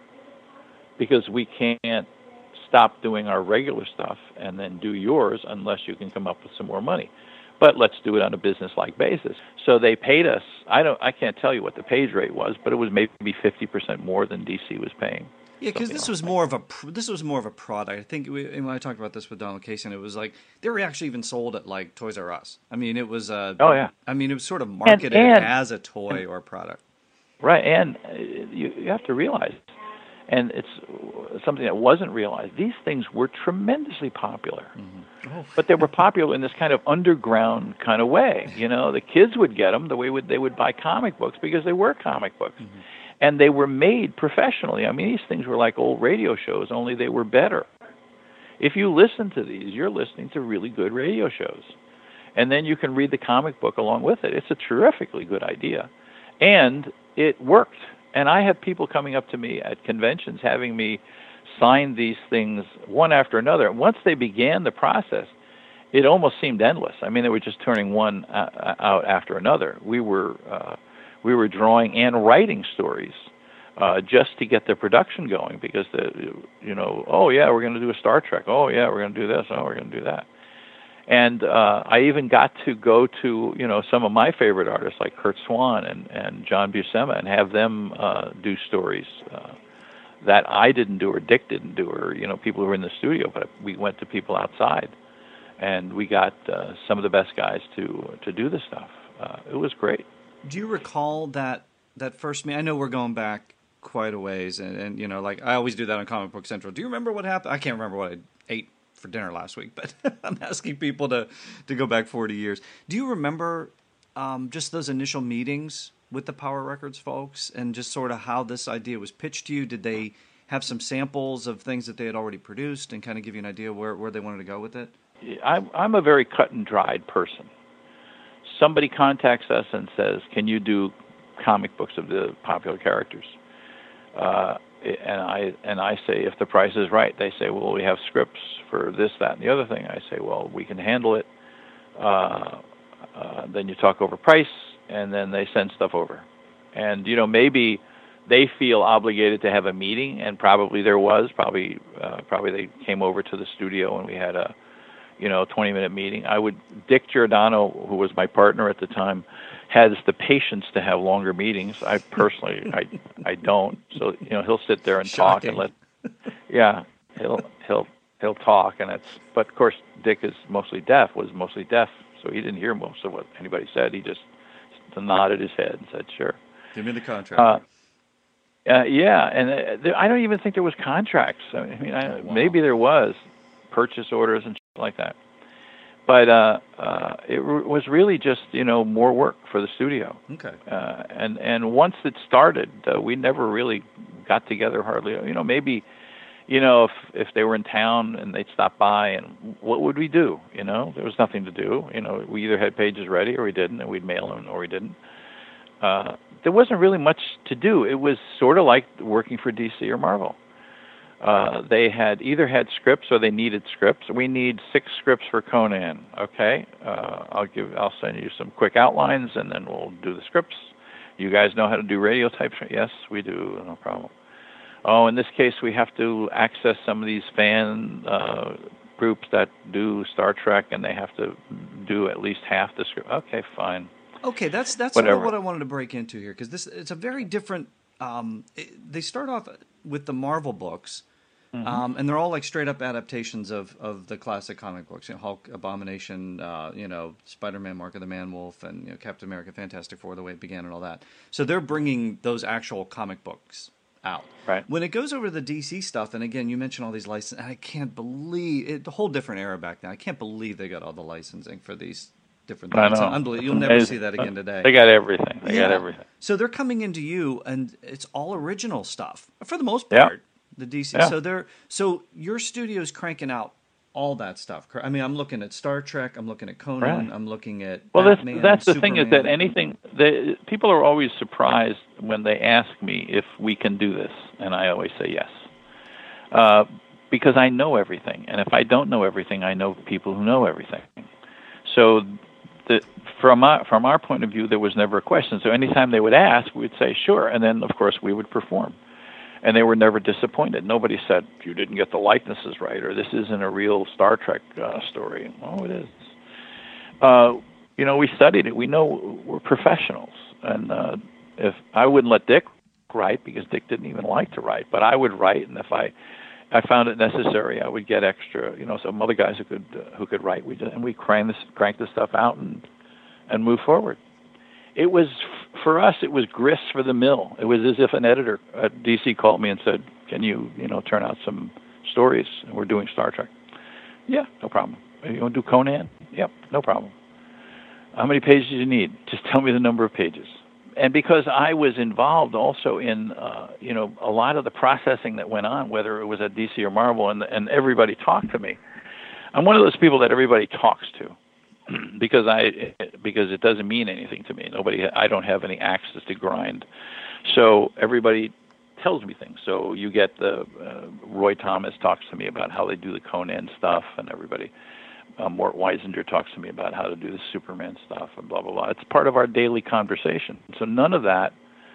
because we can't stop doing our regular stuff and then do yours unless you can come up with some more money. But let's do it on a business-like basis. So they paid us. I don't. I can't tell you what the page rate was, but it was maybe fifty percent more than D C was paying.
Yeah, because this was more of a pr- this was more of a product. I think we, and when I talked about this with Donald Kaysen, it was like they were actually even sold at like Toys R Us. I mean, it was uh,
oh yeah.
I mean, it was sort of marketed
and, and,
as a toy or a product.
Right, and you you have to realize, and it's something that wasn't realized. These things were tremendously popular,
mm-hmm. oh.
but they were popular in this kind of underground kind of way. You know, the kids would get them the way would, they would buy comic books because they were comic books. Mm-hmm. And they were made professionally. I mean, these things were like old radio shows, only they were better. If you listen to these, you're listening to really good radio shows. And then you can read the comic book along with it. It's a terrifically good idea. And it worked. And I have people coming up to me at conventions having me sign these things one after another. And once they began the process, it almost seemed endless. I mean, they were just turning one uh, out after another. We were... Uh, We were drawing and writing stories uh, just to get the production going, because the you know oh yeah we're going to do a Star Trek, oh yeah we're going to do this, oh we're going to do that, and uh, I even got to go to you know some of my favorite artists like Kurt Swan and, and John Buscema and have them uh, do stories uh, that I didn't do or Dick didn't do, or you know people who were in the studio, but we went to people outside, and we got uh, some of the best guys to to do the stuff. Uh, it was great.
Do you recall that that first meeting? I know we're going back quite a ways, and, and you know, like I always do that on Comic Book Central. Do you remember what happened? I can't remember what I ate for dinner last week, but I'm asking people to, to go back forty years. Do you remember um, just those initial meetings with the Power Records folks, and just sort of how this idea was pitched to you? Did they have some samples of things that they had already produced and kind of give you an idea where, where they wanted to go with it?
I'm, I'm a very cut and dried person. Somebody contacts us and says, can you do comic books of the popular characters? Uh, and I and I say, if the price is right. They say, well, we have scripts for this, that, and the other thing. I say, well, we can handle it. Uh, uh, then you talk over price, and then they send stuff over. And, you know, maybe they feel obligated to have a meeting, and probably there was. Probably, uh, probably they came over to the studio and we had a you know, twenty-minute meeting. I would, Dick Giordano, who was my partner at the time, has the patience to have longer meetings. I personally, I, I don't. So, you know, he'll sit there and
Shocking.
talk and let, yeah, he'll, he'll, he'll talk. And it's, but of course, Dick is mostly deaf, was mostly deaf, so he didn't hear most of what anybody said. He just nodded his head and said, sure.
Give me the contract.
Uh, uh, yeah, and uh, there, I don't even think there was contracts. I mean, I,
oh, wow.
maybe there was purchase orders and shit like that. But uh, uh, it r- was really just, you know, more work for the studio.
Okay.
Uh, and, and once it started, uh, we never really got together hardly. You know, maybe you know, if if they were in town and they'd stop by, and what would we do? You know, there was nothing to do. You know, we either had pages ready or we didn't, and we'd mail them or we didn't. Uh, there wasn't really much to do. It was sort of like working for D C or Marvel. Uh, they had either had scripts or they needed scripts. We need six scripts for Conan. Okay, uh, I'll give. I'll send you some quick outlines, and then we'll do the scripts. You guys know how to do radio type? Yes, we do. No problem. Oh, in this case, we have to access some of these fan uh, groups that do Star Trek, and they have to do at least half the script. Okay, fine.
Okay, that's that's sort of
Whatever.
what I wanted to break into here, because this it's a very different. Um, it, they start off with the Marvel books,
Mm-hmm.
um, and they're all like straight up adaptations of, of the classic comic books. You know, Hulk, Abomination, uh, you know, Spider-Man, Mark of the Man-Wolf, and you know, Captain America, Fantastic Four, the way it began, and all that. So they're bringing those actual comic books out.
Right.
When it goes over to the D C stuff, and again, you mentioned all these licenses, and I can't believe it. A whole different era back then. I can't believe they got all the licensing for these different
I
things.
know.
Unbelievable. You'll never see that again today.
They got everything. They
Yeah.
got everything.
So they're coming into you, and it's all original stuff for the most
Yeah.
part. The D C.
Yeah.
So they're so your studio's cranking out all that stuff. cor- I mean, I'm looking at Star Trek. I'm looking at Conan.
Right.
I'm looking at
Well, that's
Batman,
that's the thing is that
Superman.
anything the people are always surprised when they ask me if we can do this, and I always say yes, uh, because I know everything, and if I don't know everything, I know people who know everything. So, the, from our from our point of view, there was never a question. So anytime they would ask, we would say sure, and then of course we would perform. And they were never disappointed. Nobody said, you didn't get the likenesses right, or this isn't a real Star Trek uh, story. Oh, it is. Uh, you know, we studied it. We know we're professionals. And uh, if I wouldn't let Dick write, because Dick didn't even like to write, but I would write, and if I I found it necessary, I would get extra, you know, some other guys who could uh, who could write. We just, and we crank this, crank this stuff out and and move forward. It was, for us, it was grist for the mill. It was as if an editor at D C called me and said, can you, you know, turn out some stories? And we're doing Star Trek. Yeah, no problem. You want to do Conan? Yep, no problem. How many pages do you need? Just tell me the number of pages. And because I was involved also in, uh, you know, a lot of the processing that went on, whether it was at D C or Marvel, and, and everybody talked to me. I'm one of those people that everybody talks to. Because I, because it doesn't mean anything to me. Nobody, I don't have any axes to grind, so everybody tells me things. So you get the uh, Roy Thomas talks to me about how they do the Conan stuff, and everybody, uh, Mort Weisinger talks to me about how to do the Superman stuff, and blah blah blah. It's part of our daily conversation. So none of that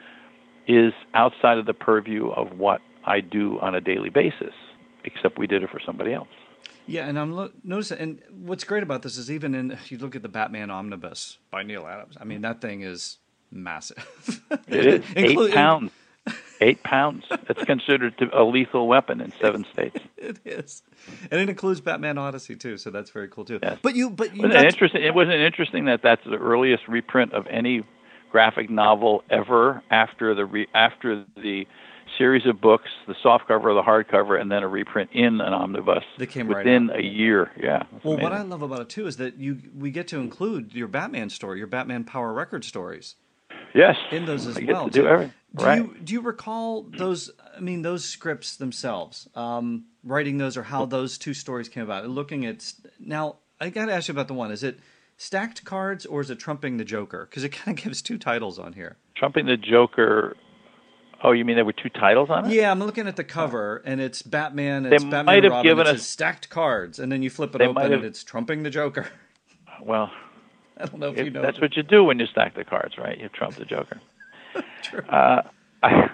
is outside of the purview of what I do on a daily basis, except we did it for somebody else.
Yeah, and I'm lo- noticing, and what's great about this is even in, if you look at the Batman Omnibus by Neil Adams, I mean, that thing is massive.
It is
Inclu-
eight pounds. Eight pounds. It's considered to a lethal weapon in seven states.
It is, and it includes Batman Odyssey too, so that's very cool too.
Yes.
But you, but you,
Wasn't
got
it
to-
interesting? It wasn't interesting that that's the earliest reprint of any graphic novel ever after the re, after the series of books, the softcover or the hardcover, and then a reprint in an omnibus
That came right
within
out.
a year. Yeah. that's
Well, what I
amazing.
love about it too is that you we get to include your Batman story, your Batman Power Record stories
yes
in those as
I get
well.
to do
too.
everything.
Do
Right.
you do you recall those? I mean, those scripts themselves, um, writing those, or how those two stories came about? Looking at now, I got to ask you about the one. Is it Stacked Cards or is it Trumping the Joker? Because it kind of gives two titles on here.
Trumping the Joker. Oh, you mean there were two titles on it?
Yeah, I'm looking at the cover, and it's Batman.
They
It's Batman
might
and
have
Robin.
given
It
us-
says Stacked Cards, and then you flip it
They
open,
might
and
have-
it's Trumping the Joker.
Well,
I don't know if
If
you know.
that's what you do when you stack the cards, right? You trump the Joker.
True.
Uh, I,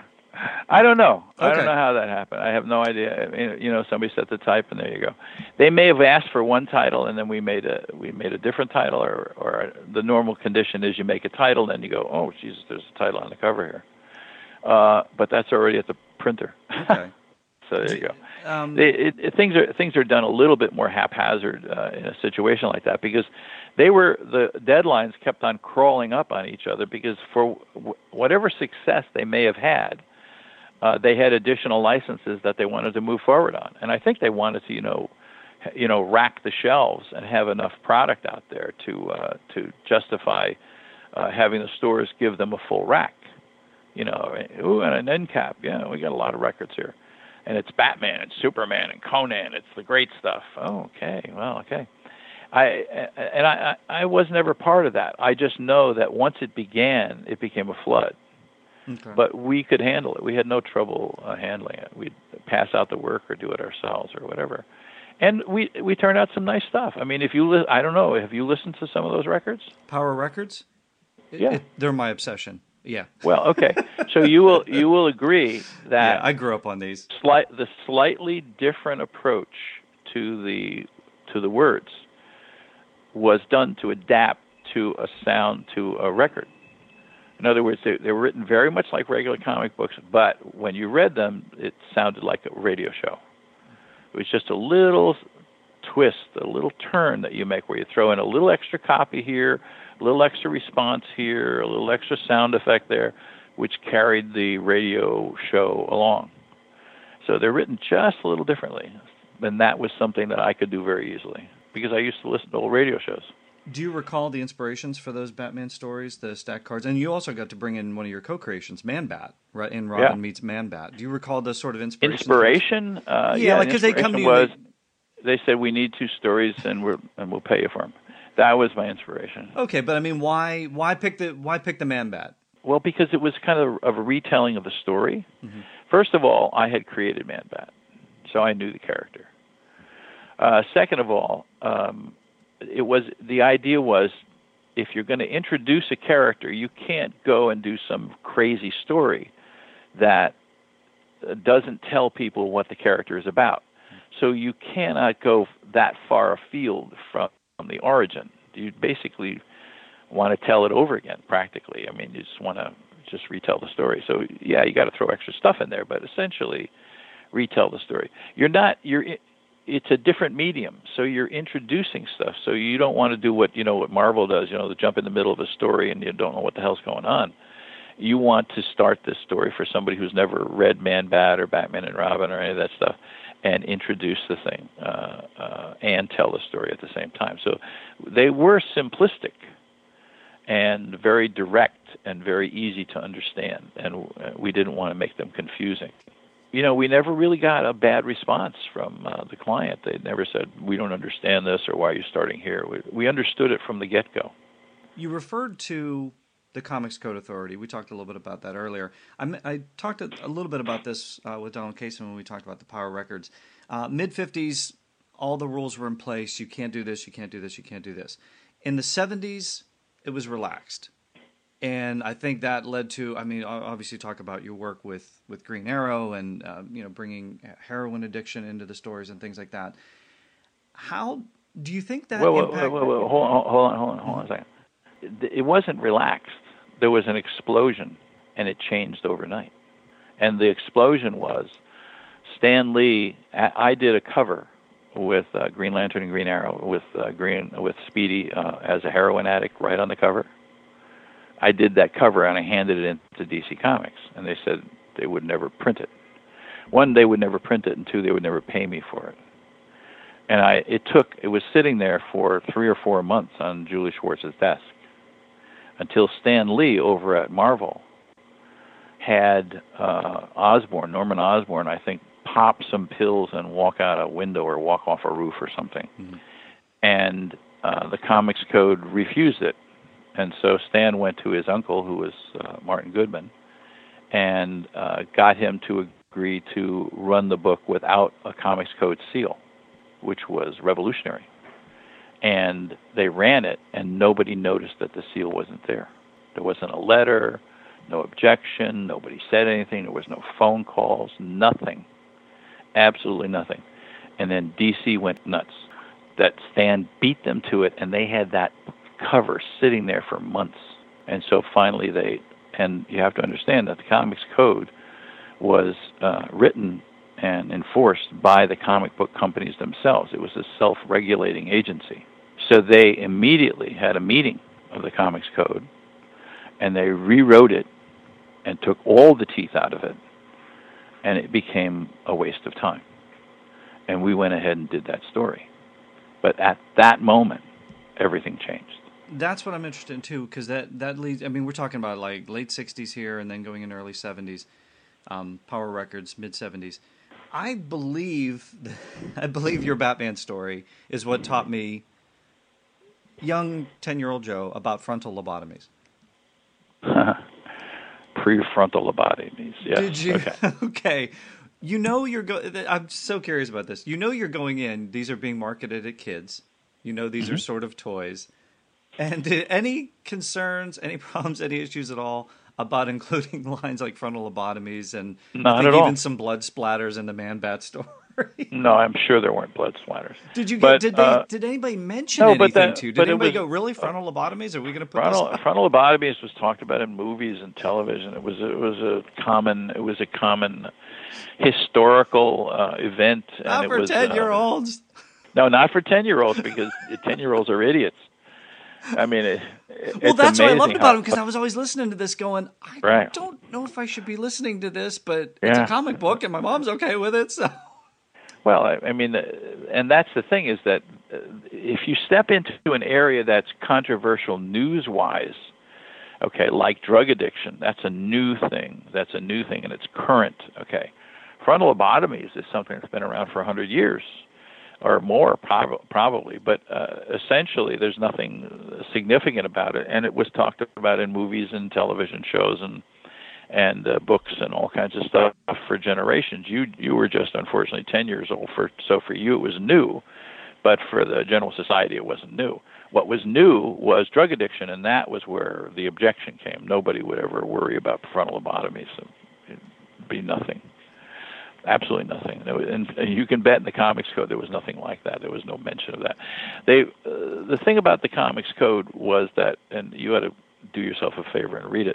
I don't know. I
Okay.
don't know how that happened. I have no idea. I mean, you know, somebody set the type, and there you go. They may have asked for one title, and then we made a we made a different title, or or the normal condition is you make a title, then you go, oh, Jesus, there's a title on the cover here. Uh, but that's already at the printer.
Okay.
So there you go.
Um,
They, it, it, things are things are done a little bit more haphazard uh, in a situation like that, because they were the deadlines kept on crawling up on each other, because for w- whatever success they may have had, uh, they had additional licenses that they wanted to move forward on, and I think they wanted to you know h- you know rack the shelves and have enough product out there to uh, to justify uh, having the stores give them a full rack. You know, ooh, and an end cap. Yeah, we got a lot of records here. and it's Batman and Superman and Conan. It's the great stuff. Oh, okay. Well, okay. I and I I was never part of that. I just know that once it began, it became a flood.
Okay.
But we could handle it. We had no trouble uh, handling it. We'd pass out the work or do it ourselves or whatever. And we we turned out some nice stuff. I mean, if you li- I don't know, have you listened to some of those records?
Power Records? It,
Yeah.
It, they're my obsession. Yeah.
Well, okay. So you will you will agree that
Yeah, I grew up on these.
slight the slightly different approach to the to the words was done to adapt to a sound to a record. In other words, they, they were written very much like regular comic books, but when you read them, it sounded like a radio show. It was just a little twist, a little turn that you make where you throw in a little extra copy here, a little extra response here, a little extra sound effect there, which carried the radio show along. So they're written just a little differently. And that was something that I could do very easily because I used to listen to old radio shows.
Do you recall the inspirations for those Batman stories, the stack cards? And you also got to bring in one of your co-creations, Man-Bat, right? In Robin
Yeah.
Meets Man-Bat. Do you recall those sort of inspirations?
Inspiration? Uh,
Yeah,
yeah,
like, 'cause they come to you,
was,
they-
they said, we need two stories and, we're, and we'll pay you for them. That was my inspiration.
Okay, but I mean, why why pick the why pick the Man-Bat?
Well, because it was kind of, of a retelling of the story.
Mm-hmm.
First of all, I had created Man-Bat, so I knew the character. Uh, second of all, um, it was the idea was if you're going to introduce a character, you can't go and do some crazy story that doesn't tell people what the character is about. So you cannot go that far afield from the origin. You basically want to tell it over again, practically. I mean, you just want to just retell the story. So yeah, you got to throw extra stuff in there, but essentially retell the story. You're not you're it's a different medium, so you're introducing stuff. So you don't want to do what you know what Marvel does, you know, to jump in the middle of a story and you don't know what the hell's going on. You want to start this story for somebody who's never read Man-Bat or Batman and Robin or any of that stuff, and introduce the thing uh, uh, and tell the story at the same time. So they were simplistic and very direct and very easy to understand, and we didn't want to make them confusing. You know, we never really got a bad response from uh, the client. They never said, we don't understand this, or why are you starting here? We, we understood it from the get-go.
You referred to the Comics Code Authority. We talked a little bit about that earlier. I, I talked a, a little bit about this uh, with Donald Caseman when we talked about the Power Records. Uh, mid-fifties, all the rules were in place. You can't do this, you can't do this, you can't do this. In the seventies, it was relaxed. And I think that led to, I mean, obviously talk about your work with, with Green Arrow and, uh, you know, bringing heroin addiction into the stories and things like that. How do you think that
Well, well,
impacted...
well, well, hold on, hold on, hold on, hold on a second. It, it wasn't relaxed. There was an explosion, and it changed overnight. And the explosion was Stan Lee. I did a cover with uh, Green Lantern and Green Arrow with uh, Green with Speedy uh, as a heroin addict right on the cover. I did that cover and I handed it in to D C Comics, and they said they would never print it. One, they would never print it, and two, they would never pay me for it. And I, it took, it was sitting there for three or four months on Julie Schwartz's desk until Stan Lee over at Marvel had uh, Osborn, Norman Osborn, I think, pop some pills and walk out a window or walk off a roof or something. Mm-hmm. And uh, the Comics Code refused it. And so Stan went to his uncle, who was uh, Martin Goodman, and uh, got him to agree to run the book without a Comics Code seal, which was revolutionary. And they ran it, and nobody noticed that the seal wasn't there. There wasn't a letter, no objection, nobody said anything, there was no phone calls, nothing, absolutely nothing. And then D C went nuts. That Stan beat them to it, and they had that cover sitting there for months. And so finally they, and you have to understand that the Comics Code was uh, written and enforced by the comic book companies themselves. It was a self-regulating agency. So they immediately had a meeting of the Comics Code, and they rewrote it and took all the teeth out of it, and it became a waste of time. And we went ahead and did that story. But at that moment, everything changed.
That's what I'm interested in, too, because that, that leads... I mean, we're talking about, like, late sixties here and then going into early seventies, um, Power Records, mid-seventies. I believe, I believe your Batman story is what taught me, young ten-year-old Joe, about frontal lobotomies.
Prefrontal lobotomies. Yes.
Did you?
Okay.
Okay. You know you're going. I'm so curious about this. You know you're going in. These are being marketed at kids. You know these mm-hmm. are sort of toys. And did any concerns, any problems, any issues at all about including lines like frontal lobotomies and
Not
I think
at
even
all.
some blood splatters in the Man-Bat story?
No, I'm sure there weren't blood splatters.
Did you get?
But,
did they?
uh,
did anybody mention
no,
anything
but that,
to you? Did
but
anybody
was,
go, really, frontal lobotomies? Are we going to put
frontal,
this?
Frontal lobotomies was talked about in movies and television. It was it was a common it was a common historical uh, event. And
Not
it
for
was,
ten-year-olds.
Uh, no, not for ten-year-olds because ten-year-olds are idiots. I mean, it, it,
well,
it's
that's what I loved
how,
about him because I was always listening to this, going, I
right.
don't know if I should be listening to this, but
yeah.
it's a comic book and my mom's okay with it. So,
well, I, I mean, uh, and that's the thing is that uh, if you step into an area that's controversial news-wise, okay, like drug addiction, that's a new thing. That's a new thing, and it's current. Okay, frontal lobotomies is something that's been around for a hundred years. Or more, prob- probably, but uh, essentially there's nothing significant about it, and it was talked about in movies and television shows and and uh, books and all kinds of stuff for generations. You you were just unfortunately ten years old, for so for you it was new, but for the general society it wasn't new. What was new was drug addiction, and that was where the objection came. Nobody would ever worry about frontal lobotomies. It'd be nothing. Absolutely nothing. And you can bet in the Comics Code there was nothing like that. There was no mention of that. They, uh, the thing about the Comics Code was that, and you ought to do yourself a favor and read it.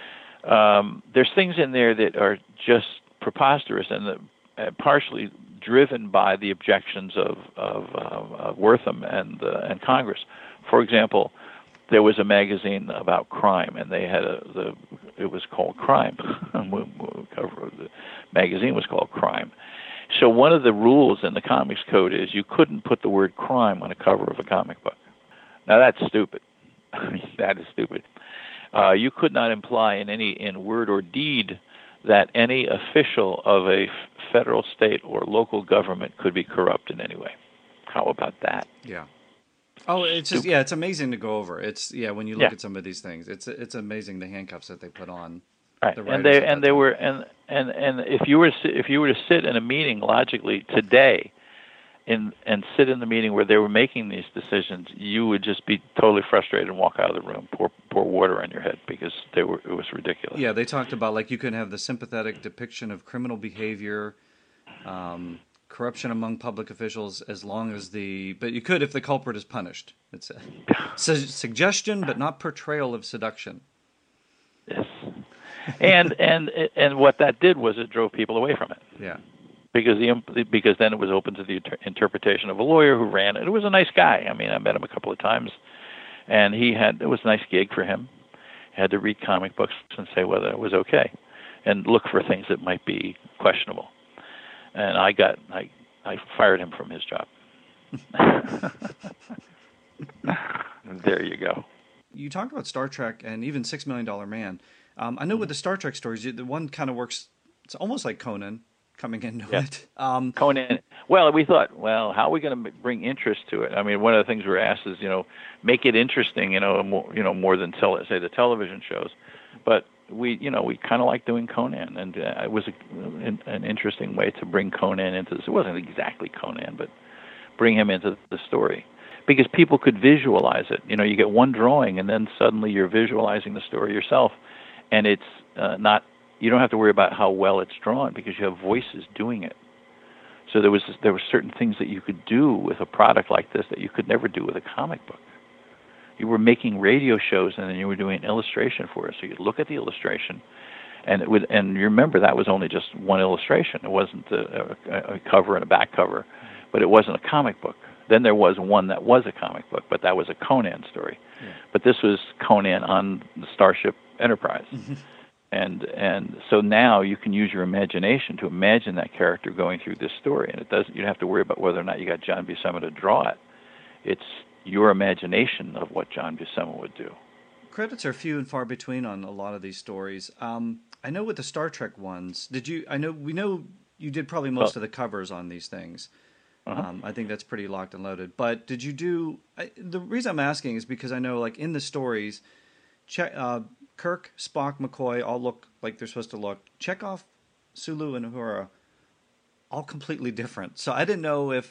Um, there's things in there that are just preposterous and the, uh, partially driven by the objections of of, uh, of Wortham and uh, and Congress. For example, there was a magazine about crime, and they had a the it was called Crime. The cover of the magazine was called Crime. So one of the rules in the Comics Code is you couldn't put the word crime on a cover of a comic book. Now that's stupid. I mean, that is stupid. Uh, you could not imply in any in word or deed that any official of a federal, state, or local government could be corrupt in any way. How about that?
Yeah. Oh, it's just yeah, it's amazing to go over. It's yeah, when you look
yeah.
at some of these things, it's it's amazing the handcuffs that they put on.
Right,
the
and they and they
time.
were and and and if you were if you were to sit in a meeting logically today, in and sit in the meeting where they were making these decisions, you would just be totally frustrated and walk out of the room, pour pour water on your head because they were it was ridiculous.
Yeah, they talked about like you can have the sympathetic depiction of criminal behavior. Um, corruption among public officials as long as the but you could if the culprit is punished. It's a su- suggestion but not portrayal of seduction.
Yes. and and and what that did was it drove people away from it.
Yeah.
Because the because then it was open to the inter- interpretation of a lawyer who ran it. It was a nice guy. I mean, I met him a couple of times, and he had it was a nice gig for him. He had to read comic books and say whether it was okay, and look for things that might be questionable. And I got I I fired him from his job. There you go.
You talk about Star Trek and even Six Million Dollar Man. Um, I know with the Star Trek stories, the one kind of works. It's almost like Conan coming into
yeah.
it. Um,
Conan. Well, we thought, well, how are we going to bring interest to it? I mean, one of the things we were asked is, you know, make it interesting. You know, more, you know, more than tell say the television shows. But we, you know, we kind of like doing Conan, and uh, it was a, an, an interesting way to bring Conan into this. It wasn't exactly Conan, but bring him into the story. Because people could visualize it. You know, you get one drawing, and then suddenly you're visualizing the story yourself. And it's uh, not, you don't have to worry about how well it's drawn because you have voices doing it. So there was there were certain things that you could do with a product like this that you could never do with a comic book. You were making radio shows, and then you were doing an illustration for it. So you'd look at the illustration, and it would, and you remember that was only just one illustration. It wasn't a, a, a cover and a back cover, but it wasn't a comic book. Then there was one that was a comic book, but that was a Conan story. Yeah. But this was Conan on the Starship Enterprise. Mm-hmm. And and so now you can use your imagination to imagine that character going through this story. And it doesn't you don't have to worry about whether or not you got John Buscema to draw it. It's your imagination of what John Buscema would do.
Credits are few and far between on a lot of these stories. Um, I know with the Star Trek ones, did you I know we know you did probably most
Well-
of the covers on these things.
Uh-huh.
Um, I think that's pretty locked and loaded. But did you do? I, the reason I'm asking is because I know, like in the stories, che- uh, Kirk, Spock, McCoy all look like they're supposed to look. Chekhov, Sulu, and Uhura, all completely different. So I didn't know if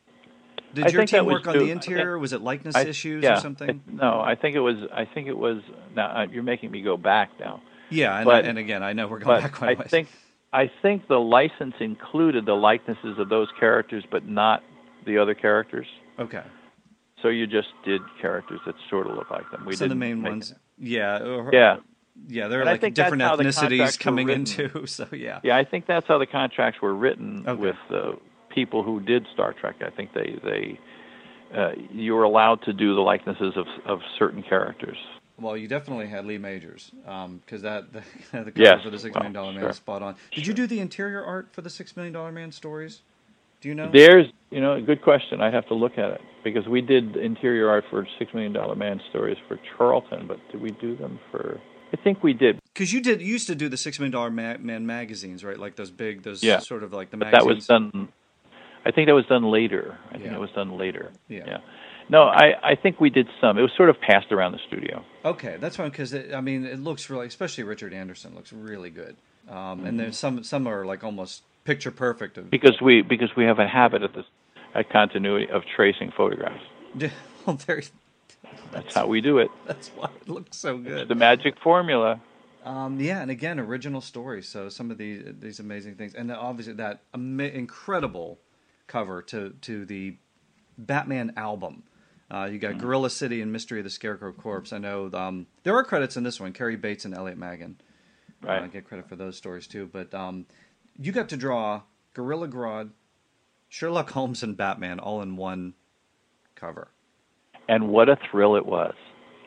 did
I
your
think that
team
was
work on
due-
the interior? Was it likeness
I-
issues
yeah,
or something?
I- no, I think it was. I think it was. Now uh, you're making me go back now.
Yeah, and,
But-
and again, I know we're going
But
back quite
I
a ways.
think I think the license included the likenesses of those characters, but not the other characters.
Okay.
So you just did characters that sort of look like them. We
So the
didn't
main
make
ones,
them.
yeah, or-
Yeah,
yeah, there are
And I
like
think that's
different
how the
ethnicities
contracts were
coming
written.
into. So yeah,
yeah. I think that's how the contracts were written
Okay.
with the people who did Star Trek. I think they they uh, you were allowed to do the likenesses of of certain characters.
well, you definitely had Lee Majors because that the, the cover
Yes.
for the Six
Well,
Million Dollar Man
sure.
is spot on. Did you do the interior art for the Six Million Dollar Man stories? Do you know?
There's, you know, a good question. I'd have to look at it because we did interior art for Six Million Dollar Man stories for Charlton, but did we do them for? I think we did.
Because you did, you used to do the Six Million Dollar Ma- Man magazines, right? Like those big, those
Yeah.
sort of like the
But that
magazines.
was done. I think that was done later. I think
Yeah.
it was done later.
Yeah.
No, I, I think we did some. It was sort of passed around the studio.
Okay, that's fine because I mean it looks really, especially Richard Anderson looks really good. Um,
Mm-hmm.
And there's some some are like almost picture perfect. Of,
Because we because we have a habit at this at continuity of tracing photographs.
well, there,
That's how we do it.
that's why it looks so
It's
good.
the magic formula.
Um, yeah, and again, original stories. So some of these these amazing things, and then obviously that ama- incredible cover to to the Batman album. Uh, you got
Mm-hmm.
Gorilla City and Mystery of the Scarecrow Corpse. I know um, there are credits in this one. Carrie Bates and Elliot Magan.
Right.
Uh, get credit for those stories too. But um, you got to draw Gorilla Grodd, Sherlock Holmes, and Batman all in one cover.
And what a thrill it was.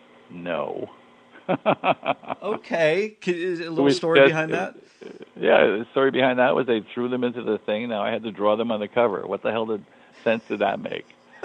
No.
Okay, Can- is it a little
was
story
just-
behind that?
Yeah, the story behind that was they threw them into the thing. Now I had to draw them on the cover. What the hell did sense did that make?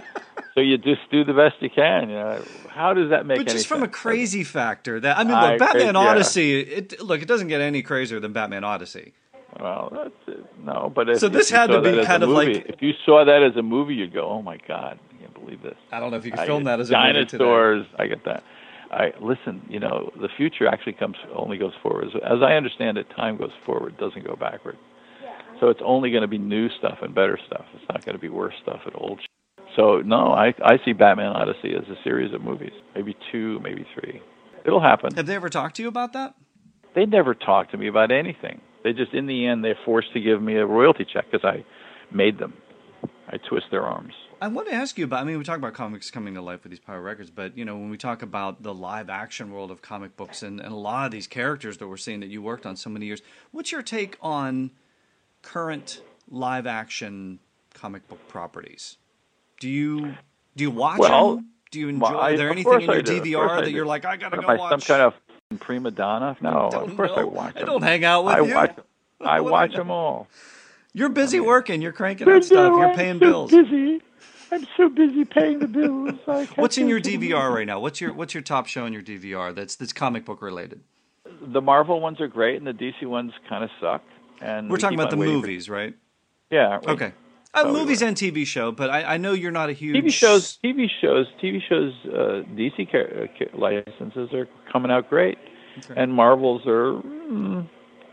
So you just do the best you can. You know, how does that make
But
any
just from a
sense?
crazy factor, that I mean,
I
look, Batman
agree, yeah.
Odyssey. It, look, it doesn't get any crazier than Batman Odyssey.
Well, that's it. No, but if,
So this
if you
had to
saw
be
that as a
kind of
movie-
like-
if you saw that as a movie, you'd go, "Oh my God, I can't believe this."
I don't know if you could
I
film
get
that as a movie today.
dinosaurs. I get that. I listen. You know, the future actually comes only goes forward. As, as I understand it, time goes forward, doesn't go backward. So it's only going to be new stuff and better stuff. It's not going to be worse stuff and old. Shit. So no, I I see Batman Odyssey as a series of movies, maybe two, maybe three. It'll happen.
Have they ever talked to you about that?
They never talk to me about anything. They just, in the end, they're forced to give me a royalty check because I made them. I twist their arms.
I want to ask you about. I mean, we talk about comics coming to life with these Power Records, but you know, when we talk about the live action world of comic books and, and a lot of these characters that we're seeing that you worked on so many years, what's your take on current live action comic book properties? Do you do you watch
Well,
them? Do you enjoy?
well, I-
Are there
of
anything
course
in your
I do.
D V
Of course
R
I
that
do.
you're like, I gotta
Am
go
I
watch?
some kind of prima donna? No,
don't
of course
know.
I watch
I
them.
don't hang out with
I
you.
watch. I
What
watch
I-
them all.
You're busy working. You're cranking out stuff. You're paying bills.
Busy. I'm so busy paying the bills. I can't
What's in your
think
D
of
V R right now? What's your what's your top show in your D V R that's that's comic book related?
The Marvel ones are great, and the D C ones kind of suck. And
We're
we
talking
keep
about the
on waiting for-
movies, right?
Yeah. aren't we?
Okay. Uh,
Probably
movies
right.
and T V show, but I, I know you're not a huge
T V shows, T V shows, T V shows. Uh, D C car- uh, ca- licenses are coming out great,
Okay.
and Marvels are. Mm,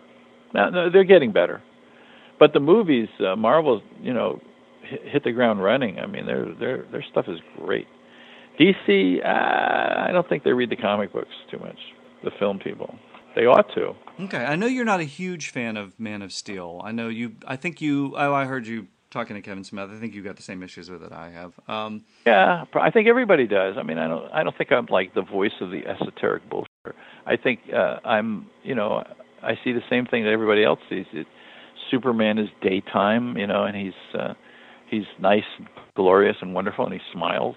no, no, they're getting better, but the movies, uh, Marvels, you know, hit, hit the ground running. I mean, their their their stuff is great. D C, uh, I don't think they read the comic books too much. The film people, they ought to.
Okay, I know you're not a huge fan of Man of Steel. I know you. I think you. Oh, I heard you talking to Kevin Smith. I think you got the same issues with it I have. Um,
Yeah, I think everybody does. I mean, I don't. I don't think I'm like the voice of the esoteric bullshit. I think uh, I'm. You know, I see the same thing that everybody else sees. It, Superman is daytime, you know, and he's uh, he's nice, glorious, and wonderful, and he smiles,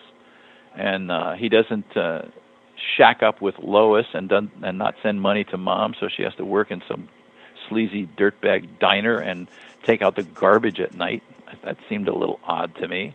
and uh, he doesn't uh, shack up with Lois and done, and not send money to Mom, so she has to work in some sleazy dirtbag diner and take out the garbage at night. That seemed a little odd to me.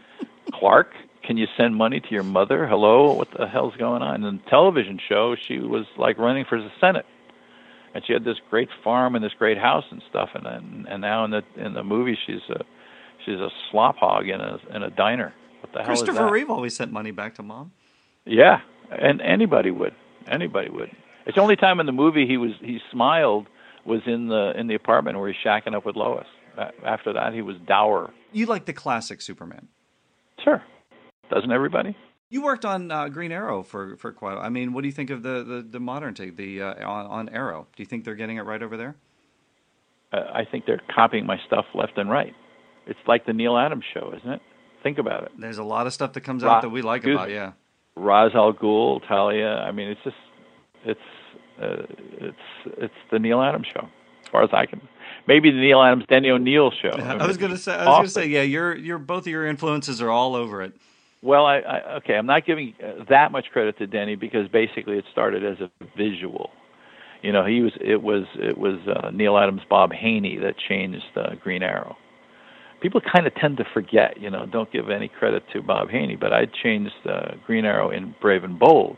Clark, can you send money to your mother? Hello, what the hell's going on? In the television show, she was like running for the Senate. and she had this great farm and this great house and stuff, and and, and now in the in the movie she's a she's a slop hog in a in a diner. What the hell is that?
Christopher Reeve always sent money back to Mom.
Yeah, and anybody would. Anybody would. It's the only time in the movie he was he smiled was in the in the apartment where he's shacking up with Lois. After that, he was dour.
You like the classic Superman?
Sure. Doesn't everybody?
You worked on uh, Green Arrow for, for quite a while. I mean, what do you think of the, the, the modern take, the uh, on, on Arrow? Do you think they're getting it right over there?
Uh, I think they're copying my stuff left and right. It's like the Neil Adams show, isn't it? Think about it.
There's a lot of stuff that comes
Ra-
out that we like about,
me.
yeah.
Ra's al Ghul, Talia. I mean, it's just, it's, uh, it's, it's the Neil Adams show, as far as I can. Maybe the Neil Adams, Denny O'Neil show.
Yeah,
I, mean,
I was going to say, I was going to say, yeah, you're, you're both of your influences are all over it.
Well, I, I okay, I'm not giving that much credit to Denny because basically it started as a visual. You know, he was, it was, it was uh, Neil Adams, Bob Haney that changed uh, Green Arrow. People kind of tend to forget, you know, don't give any credit to Bob Haney, but I changed uh, Green Arrow in Brave and Bold,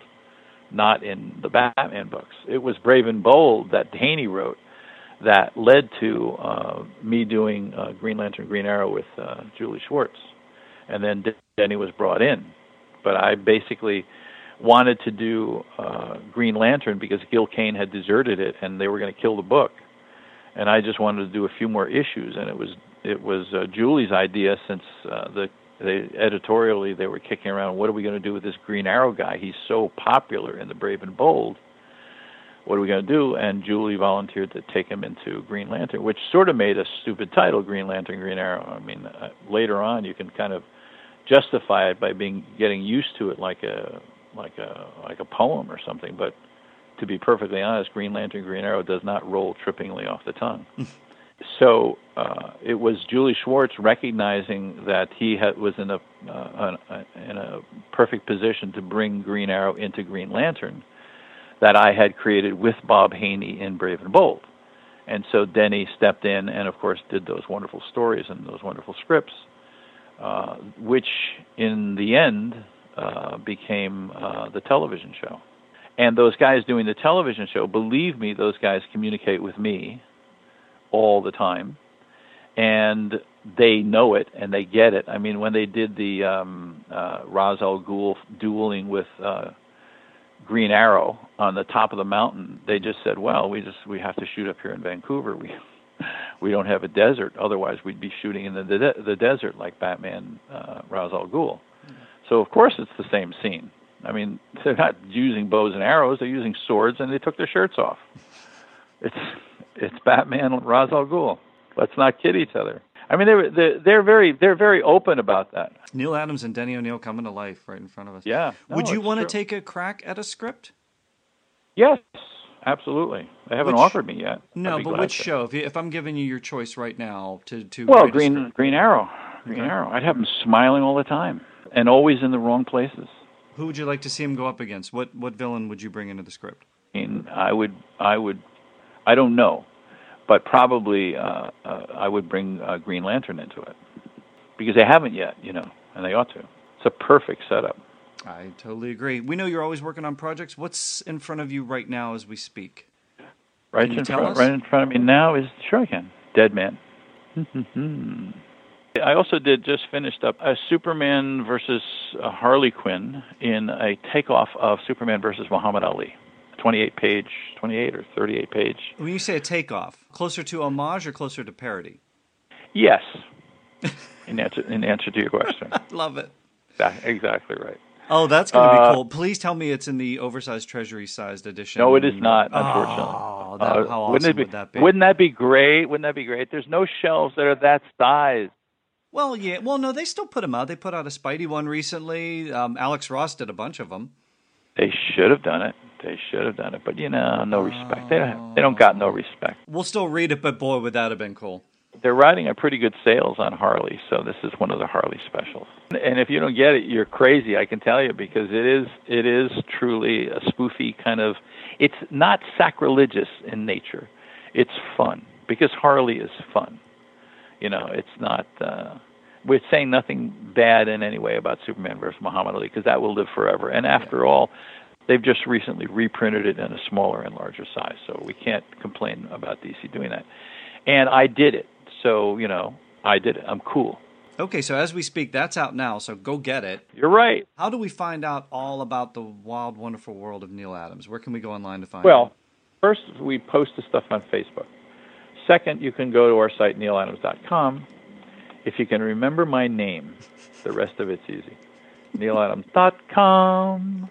not in the Batman books. It was Brave and Bold that Haney wrote that led to uh, me doing uh, Green Lantern, Green Arrow with uh, Julie Schwartz. And then Denny was brought in. But I basically wanted to do uh, Green Lantern because Gil Kane had deserted it and they were going to kill the book. And I just wanted to do a few more issues, and it was it was uh, Julie's idea since uh, the they, editorially they were kicking around, what are we going to do with this Green Arrow guy? He's so popular in the Brave and Bold. What are we going to do? And Julie volunteered to take him into Green Lantern, which sort of made a stupid title, Green Lantern, Green Arrow. I mean, uh, later on you can kind of justify it by being getting used to it like a like a like a poem or something. But to be perfectly honest, Green Lantern, Green Arrow does not roll trippingly off the tongue. So uh, it was Julie Schwartz recognizing that he had, was in a uh, in a perfect position to bring Green Arrow into Green Lantern, that I had created with Bob Haney in Brave and Bold. And so Denny stepped in and, of course, did those wonderful stories and those wonderful scripts, uh, which in the end uh, became uh, the television show. And those guys doing the television show, believe me, those guys communicate with me all the time. And they know it and they get it. I mean, when they did the um, uh, Ra's al Ghul dueling with uh, Green Arrow on the top of the mountain, they just said, well, we just we have to shoot up here in Vancouver. We we don't have a desert. Otherwise, we'd be shooting in the de- the desert like Batman, uh, Ra's al Ghul. Mm-hmm. So, of course, it's the same scene. I mean, they're not using bows and arrows. They're using swords, and they took their shirts off. It's it's Batman and Ra's al Ghul. Let's not kid each other. I mean, they're, they're, they're very they're very open about that.
Neil Adams and Denny O'Neil coming to life right in front of us.
Yeah.
No, Would you want to
true.
take a crack at a script?
Yes, absolutely. They haven't
which,
offered me yet.
No, but which
to.
show? If, you, if I'm giving you your choice right now to... to
well, Green Green Arrow. Green
okay.
Arrow. I'd have him smiling all the time and always in the wrong places.
Who would you like to see him go up against? What what villain would you bring into the script?
I mean, I would, I would, I don't know, but probably uh, uh, I would bring uh, Green Lantern into it because they haven't yet, you know, and they ought to. It's a perfect setup.
I totally agree. We know you're always working on projects. What's in front of you right now as we speak?
Right
can you
in
tell
front,
us?
right in front of me now is sure I can. Dead Man. I also did just finished up a Superman versus a Harley Quinn in a takeoff of Superman versus Muhammad Ali. twenty-eight page, twenty-eight or thirty-eight page.
When you say a takeoff, closer to homage or closer to parody?
Yes. in answer in answer to your question.
I love it.
That, exactly right.
Oh, that's going to be
uh,
cool. Please tell me it's in the oversized treasury-sized edition.
No, it is not, unfortunately.
Oh, that,
uh,
how awesome
wouldn't it be,
would that be?
Wouldn't that be great? Wouldn't that be great? There's no shelves that are that size.
Well, yeah. Well, no, they still put them out. They put out a Spidey one recently. Um, Alex Ross did a bunch of them.
They should have done it. They should have done it. But, you know, no respect. They don't, have, they don't got no respect.
We'll still read it, but boy, would that have been cool.
They're riding a pretty good sales on Harley, so this is one of the Harley specials. And if you don't get it, you're crazy, I can tell you, because it is it is truly a spoofy kind of, it's not sacrilegious in nature. It's fun, because Harley is fun. You know, it's not, uh, we're saying nothing bad in any way about Superman versus Muhammad Ali, because that will live forever. And after all, They've just recently reprinted it in a smaller and larger size, so we can't complain about D C doing that. And I did it, so, you know, I did it. I'm cool.
Okay, so as we speak, that's out now, so go get it.
You're right.
How do we find out all about the wild, wonderful world of Neal Adams? Where can we go online to find
well,
out?
Well, first, we post the stuff on Facebook. Second, you can go to our site, neal adams dot com. If you can remember my name, the rest of it's easy. neal adams dot com.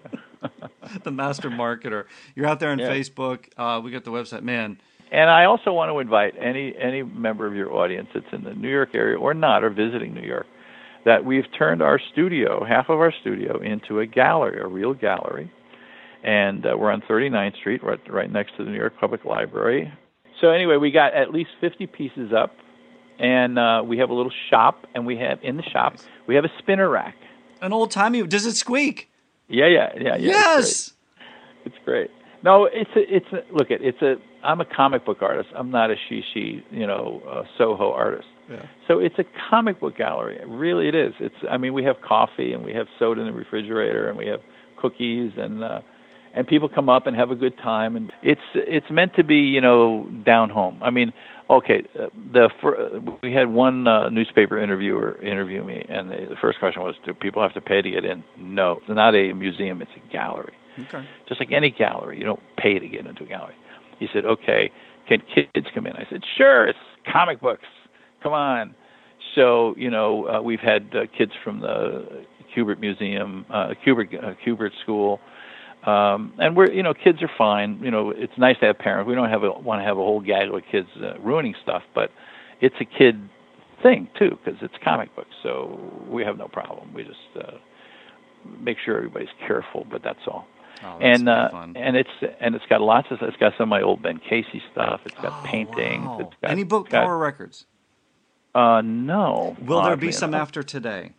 The master marketer. You're out there on
yeah.
Facebook. Uh, we got the website. Man.
And I also want to invite any any member of your audience that's in the New York area or not, or visiting New York, that we've turned our studio, half of our studio, into a gallery, a real gallery. And uh, we're on thirty-ninth Street, right, right next to the New York Public Library. So anyway, we got at least fifty pieces up, and uh, we have a little shop, and we have, in the shop, we have a spinner rack.
An old-timey, does it squeak?
Yeah, yeah, yeah. yeah
yes!
It's great. It's great. No, it's a, it's a, look, it, it's a, I'm a comic book artist. I'm not a she-she, you know, uh, Soho artist.
Yeah.
So it's a comic book gallery. Really, it is. It's, I mean, we have coffee, and we have soda in the refrigerator, and we have cookies, and uh, and people come up and have a good time. And it's it's meant to be, you know, down home. I mean, okay, uh, the for, we had one uh, newspaper interviewer interview me, and the, the first question was, do people have to pay to get in? No, it's not a museum. It's a gallery.
Okay.
Just like any gallery, you don't pay to get into a gallery. He said, okay, can kids come in? I said, sure, it's comic books. Come on. So, you know, uh, we've had uh, kids from the Kubert Museum, uh, Kubert, uh, Kubert School, um, and we're, you know, kids are fine. You know, it's nice to have parents. We don't have a, want to have a whole gaggle of kids uh, ruining stuff, but it's a kid thing, too, because it's comic books, so we have no problem. We just uh, make sure everybody's careful, but that's all.
Oh,
and uh,
fun.
and it's and it's got lots of it's got some of my old Ben Casey stuff. It's got
oh,
paintings.
Wow.
It's got,
Any book
got,
Power Records?
Uh, no.
Will there be some
enough.
after today?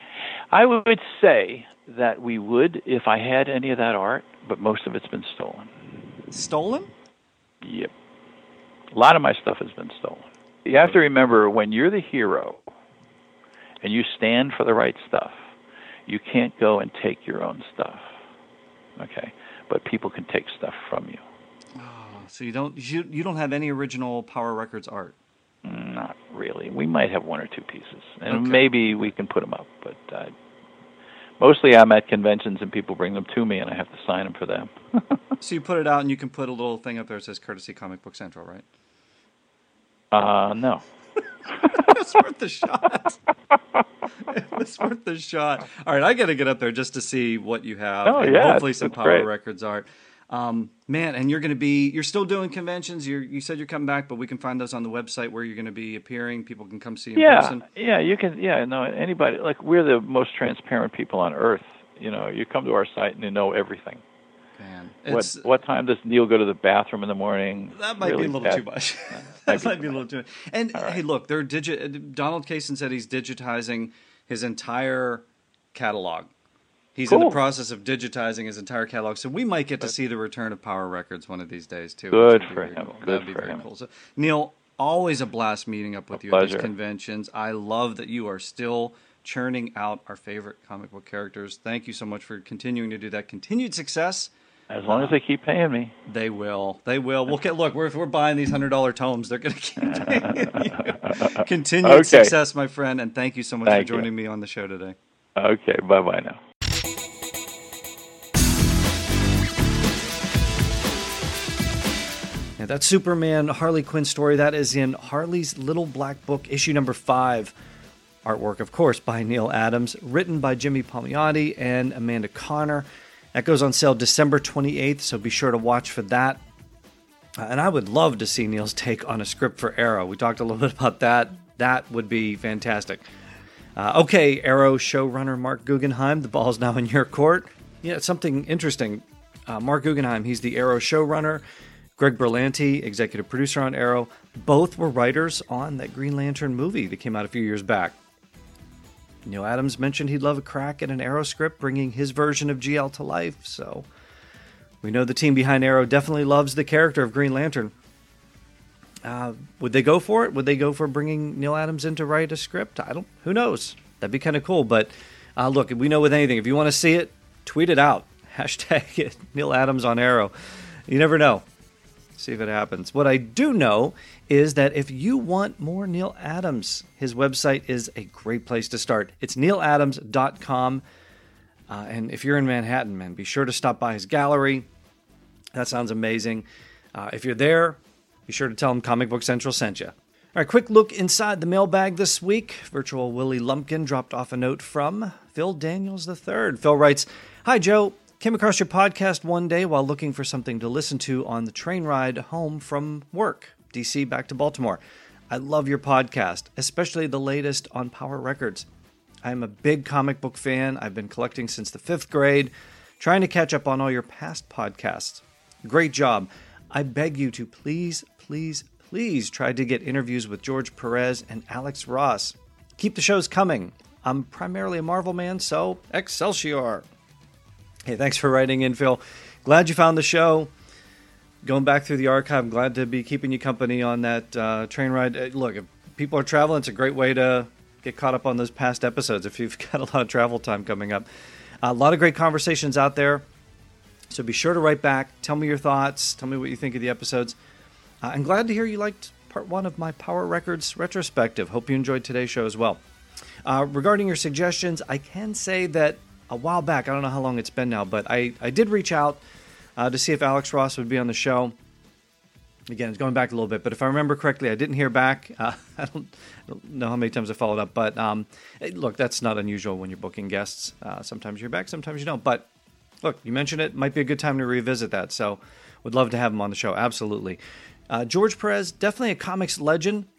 I would say that we would if I had any of that art, but most of it's been stolen.
Stolen?
Yep. A lot of my stuff has been stolen. You have to remember, when you're the hero and you stand for the right stuff, you can't go and take your own stuff. Okay, but people can take stuff from you.
Oh, so you don't you, you don't have any original Power Records art?
Not really. We might have one or two pieces, and
okay.
maybe we can put them up. But uh, mostly, I'm at conventions and people bring them to me, and I have to sign them for them.
So you put it out, and you can put a little thing up there that says "Courtesy Comic Book Central," right?
Uh, no.
It's worth the shot. It's worth the shot. All right, I got to get up there just to see what you have.
Oh,
and
yeah.
Hopefully some Power
great.
Records art. Um, man, and you're going to be, you're still doing conventions. You're, you said you're coming back, but we can find those on the website where you're going to be appearing. People can come see you in
yeah,
person.
Yeah, you can, yeah, no, anybody, like, we're the most transparent people on earth. You know, you come to our site and you know everything.
Man,
what what time does Neal go to the bathroom in the morning?
That might
really
be a little
bad.
too much. That might be a little too much. And
right.
hey, look, they're digi- Donald Kaysen said he's digitizing his entire catalog. He's
cool.
in the process of digitizing his entire catalog, so we might get to see the return of Power Records one of these days too.
Good
which would be
for
very
him.
Cool.
Good
That'd be
for
very
him.
cool. So, Neal, always a blast meeting up with
a
you
pleasure.
at these conventions. I love that you are still churning out our favorite comic book characters. Thank you so much for continuing to do that. Continued success.
As long as they keep paying me.
They will. They will. We'll get, look, we're, if we're buying these one hundred dollar tomes, they're going to keep paying you. Continued
okay.
success, my friend, and thank you so much
thank
for joining
you.
me on the show today.
Okay, bye-bye now.
Yeah, that Superman Harley Quinn story, that is in Harley's Little Black Book, issue number five. Artwork, of course, by Neal Adams, written by Jimmy Palmiotti and Amanda Connor. That goes on sale December twenty-eighth, so be sure to watch for that. Uh, and I would love to see Neal's take on a script for Arrow. We talked a little bit about that. That would be fantastic. Uh, okay, Arrow showrunner Mark Guggenheim, the ball's now in your court. Yeah, something interesting. Uh, Mark Guggenheim, he's the Arrow showrunner. Greg Berlanti, executive producer on Arrow. Both were writers on that Green Lantern movie that came out a few years back. Neal Adams mentioned he'd love a crack at an Arrow script, bringing his version of G L to life, so we know the team behind Arrow definitely loves the character of Green Lantern. Uh, would they go for it? Would they go for bringing Neal Adams in to write a script? I don't. Who knows? That'd be kind of cool. But uh, look, we know with anything, if you want to see it, tweet it out. Hashtag it, Neal Adams on Arrow. You never know. See if it happens. What I do know is that if you want more Neal Adams, his website is a great place to start. It's neal adams dot com. Uh, and if you're in Manhattan, man, be sure to stop by his gallery. That sounds amazing. Uh, if you're there, be sure to tell him Comic Book Central sent you. All right, quick look inside the mailbag this week. Virtual Willie Lumpkin dropped off a note from Phil Daniels the third. Phil writes, "Hi, Joe. Came across your podcast one day while looking for something to listen to on the train ride home from work, D C back to Baltimore. I love your podcast, especially the latest on Power Records. I am a big comic book fan. I've been collecting since the fifth grade, trying to catch up on all your past podcasts. Great job. I beg you to please, please, please try to get interviews with George Perez and Alex Ross. Keep the shows coming. I'm primarily a Marvel man, so Excelsior." Hey, thanks for writing in, Phil. Glad you found the show. Going back through the archive, I'm glad to be keeping you company on that uh, train ride. Uh, look, if people are traveling, it's a great way to get caught up on those past episodes if you've got a lot of travel time coming up. Uh, a lot of great conversations out there. So be sure to write back. Tell me your thoughts. Tell me what you think of the episodes. Uh, I'm glad to hear you liked part one of my Power Records retrospective. Hope you enjoyed today's show as well. Uh, regarding your suggestions, I can say that a while back, I don't know how long it's been now, but I, I did reach out uh, to see if Alex Ross would be on the show. Again, it's going back a little bit, but if I remember correctly, I didn't hear back. Uh, I, don't, I don't know how many times I followed up, but um, look, that's not unusual when you're booking guests. Uh, sometimes you're back, sometimes you don't. But look, you mentioned it. Might be a good time to revisit that, so would love to have him on the show, absolutely. Uh, George Perez, definitely a comics legend.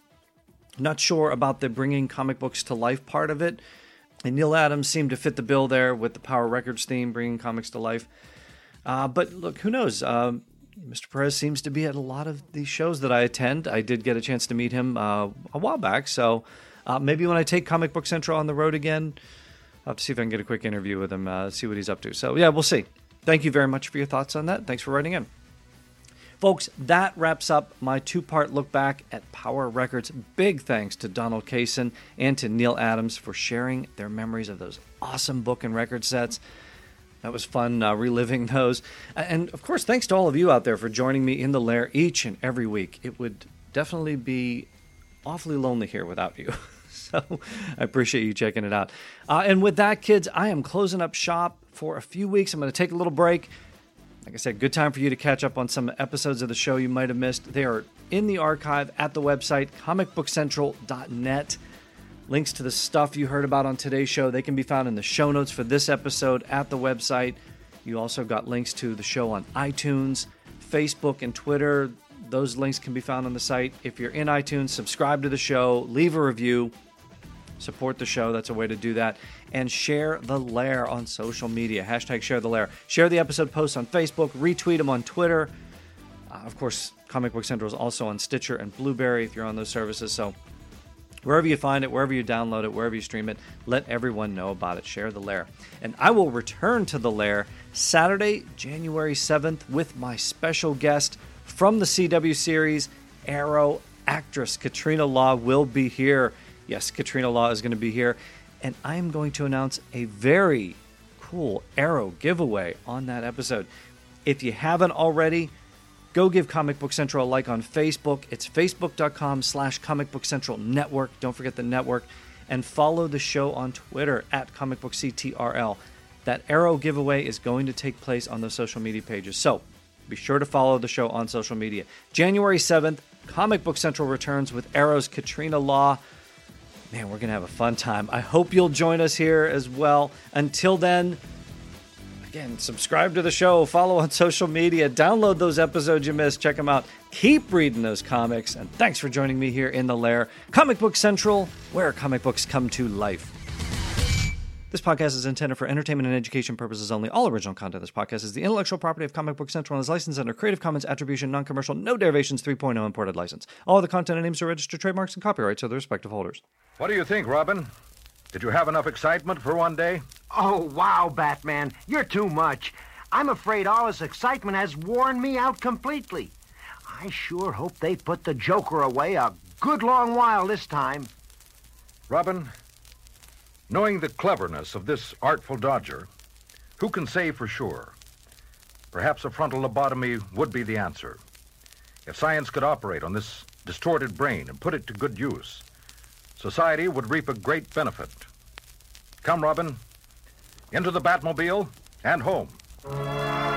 Not sure about the bringing comic books to life part of it. And Neal Adams seemed to fit the bill there with the Power Records theme, bringing comics to life. Uh, but look, who knows? Um, Mister Perez seems to be at a lot of these shows that I attend. I did get a chance to meet him uh, a while back, so uh, maybe when I take Comic Book Central on the road again, I'll have to see if I can get a quick interview with him, uh, see what he's up to. So yeah, we'll see. Thank you very much for your thoughts on that. Thanks for writing in. Folks, that wraps up my two-part look back at Power Records. Big thanks to Donald Kaysen and to Neal Adams for sharing their memories of those awesome book and record sets. That was fun uh, reliving those. And, of course, thanks to all of you out there for joining me in the lair each and every week. It would definitely be awfully lonely here without you. So I appreciate you checking it out. Uh, and with that, kids, I am closing up shop for a few weeks. I'm going to take a little break. Like I said, good time for you to catch up on some episodes of the show you might have missed. They are in the archive at the website, comic book central dot net. Links to the stuff you heard about on today's show, they can be found in the show notes for this episode at the website. You also got links to the show on iTunes, Facebook, and Twitter. Those links can be found on the site. If you're in iTunes, subscribe to the show, leave a review, support the show. That's a way to do that. And share the lair on social media. Hashtag share the lair. Share the episode posts on Facebook. Retweet them on Twitter. Uh, of course, Comic Book Central is also on Stitcher and Blueberry if you're on those services. So wherever you find it, wherever you download it, wherever you stream it, let everyone know about it. Share the lair. And I will return to the lair Saturday, January seventh with my special guest from the C W series, Arrow actress Katrina Law will be here. Yes, Katrina Law is going to be here. And I am going to announce a very cool Arrow giveaway on that episode. If you haven't already, go give Comic Book Central a like on Facebook. It's facebook.com slash Comic Book Central Network. Don't forget the network. And follow the show on Twitter at Comic Book C T R L. That Arrow giveaway is going to take place on those social media pages. So be sure to follow the show on social media. January seventh, Comic Book Central returns with Arrow's Katrina Law. Man, we're going to have a fun time. I hope you'll join us here as well. Until then, again, subscribe to the show, follow on social media, download those episodes you missed, check them out. Keep reading those comics, and thanks for joining me here in the lair. Comic Book Central, where comic books come to life. This podcast is intended for entertainment and education purposes only. All original content of this podcast is the intellectual property of Comic Book Central and is licensed under Creative Commons Attribution, Non-Commercial, No Derivations three point oh imported license. All of the content and names are registered trademarks and copyrights of the respective holders.
What do you think, Robin? Did you have enough excitement for one day?
Oh, wow, Batman. You're too much. I'm afraid all this excitement has worn me out completely. I sure hope they put the Joker away a good long while this time.
Robin, knowing the cleverness of this artful dodger, who can say for sure Perhaps a frontal lobotomy would be the answer. If science could operate on this distorted brain and put it to good use, society would reap a great benefit. Come, Robin, into the Batmobile and home.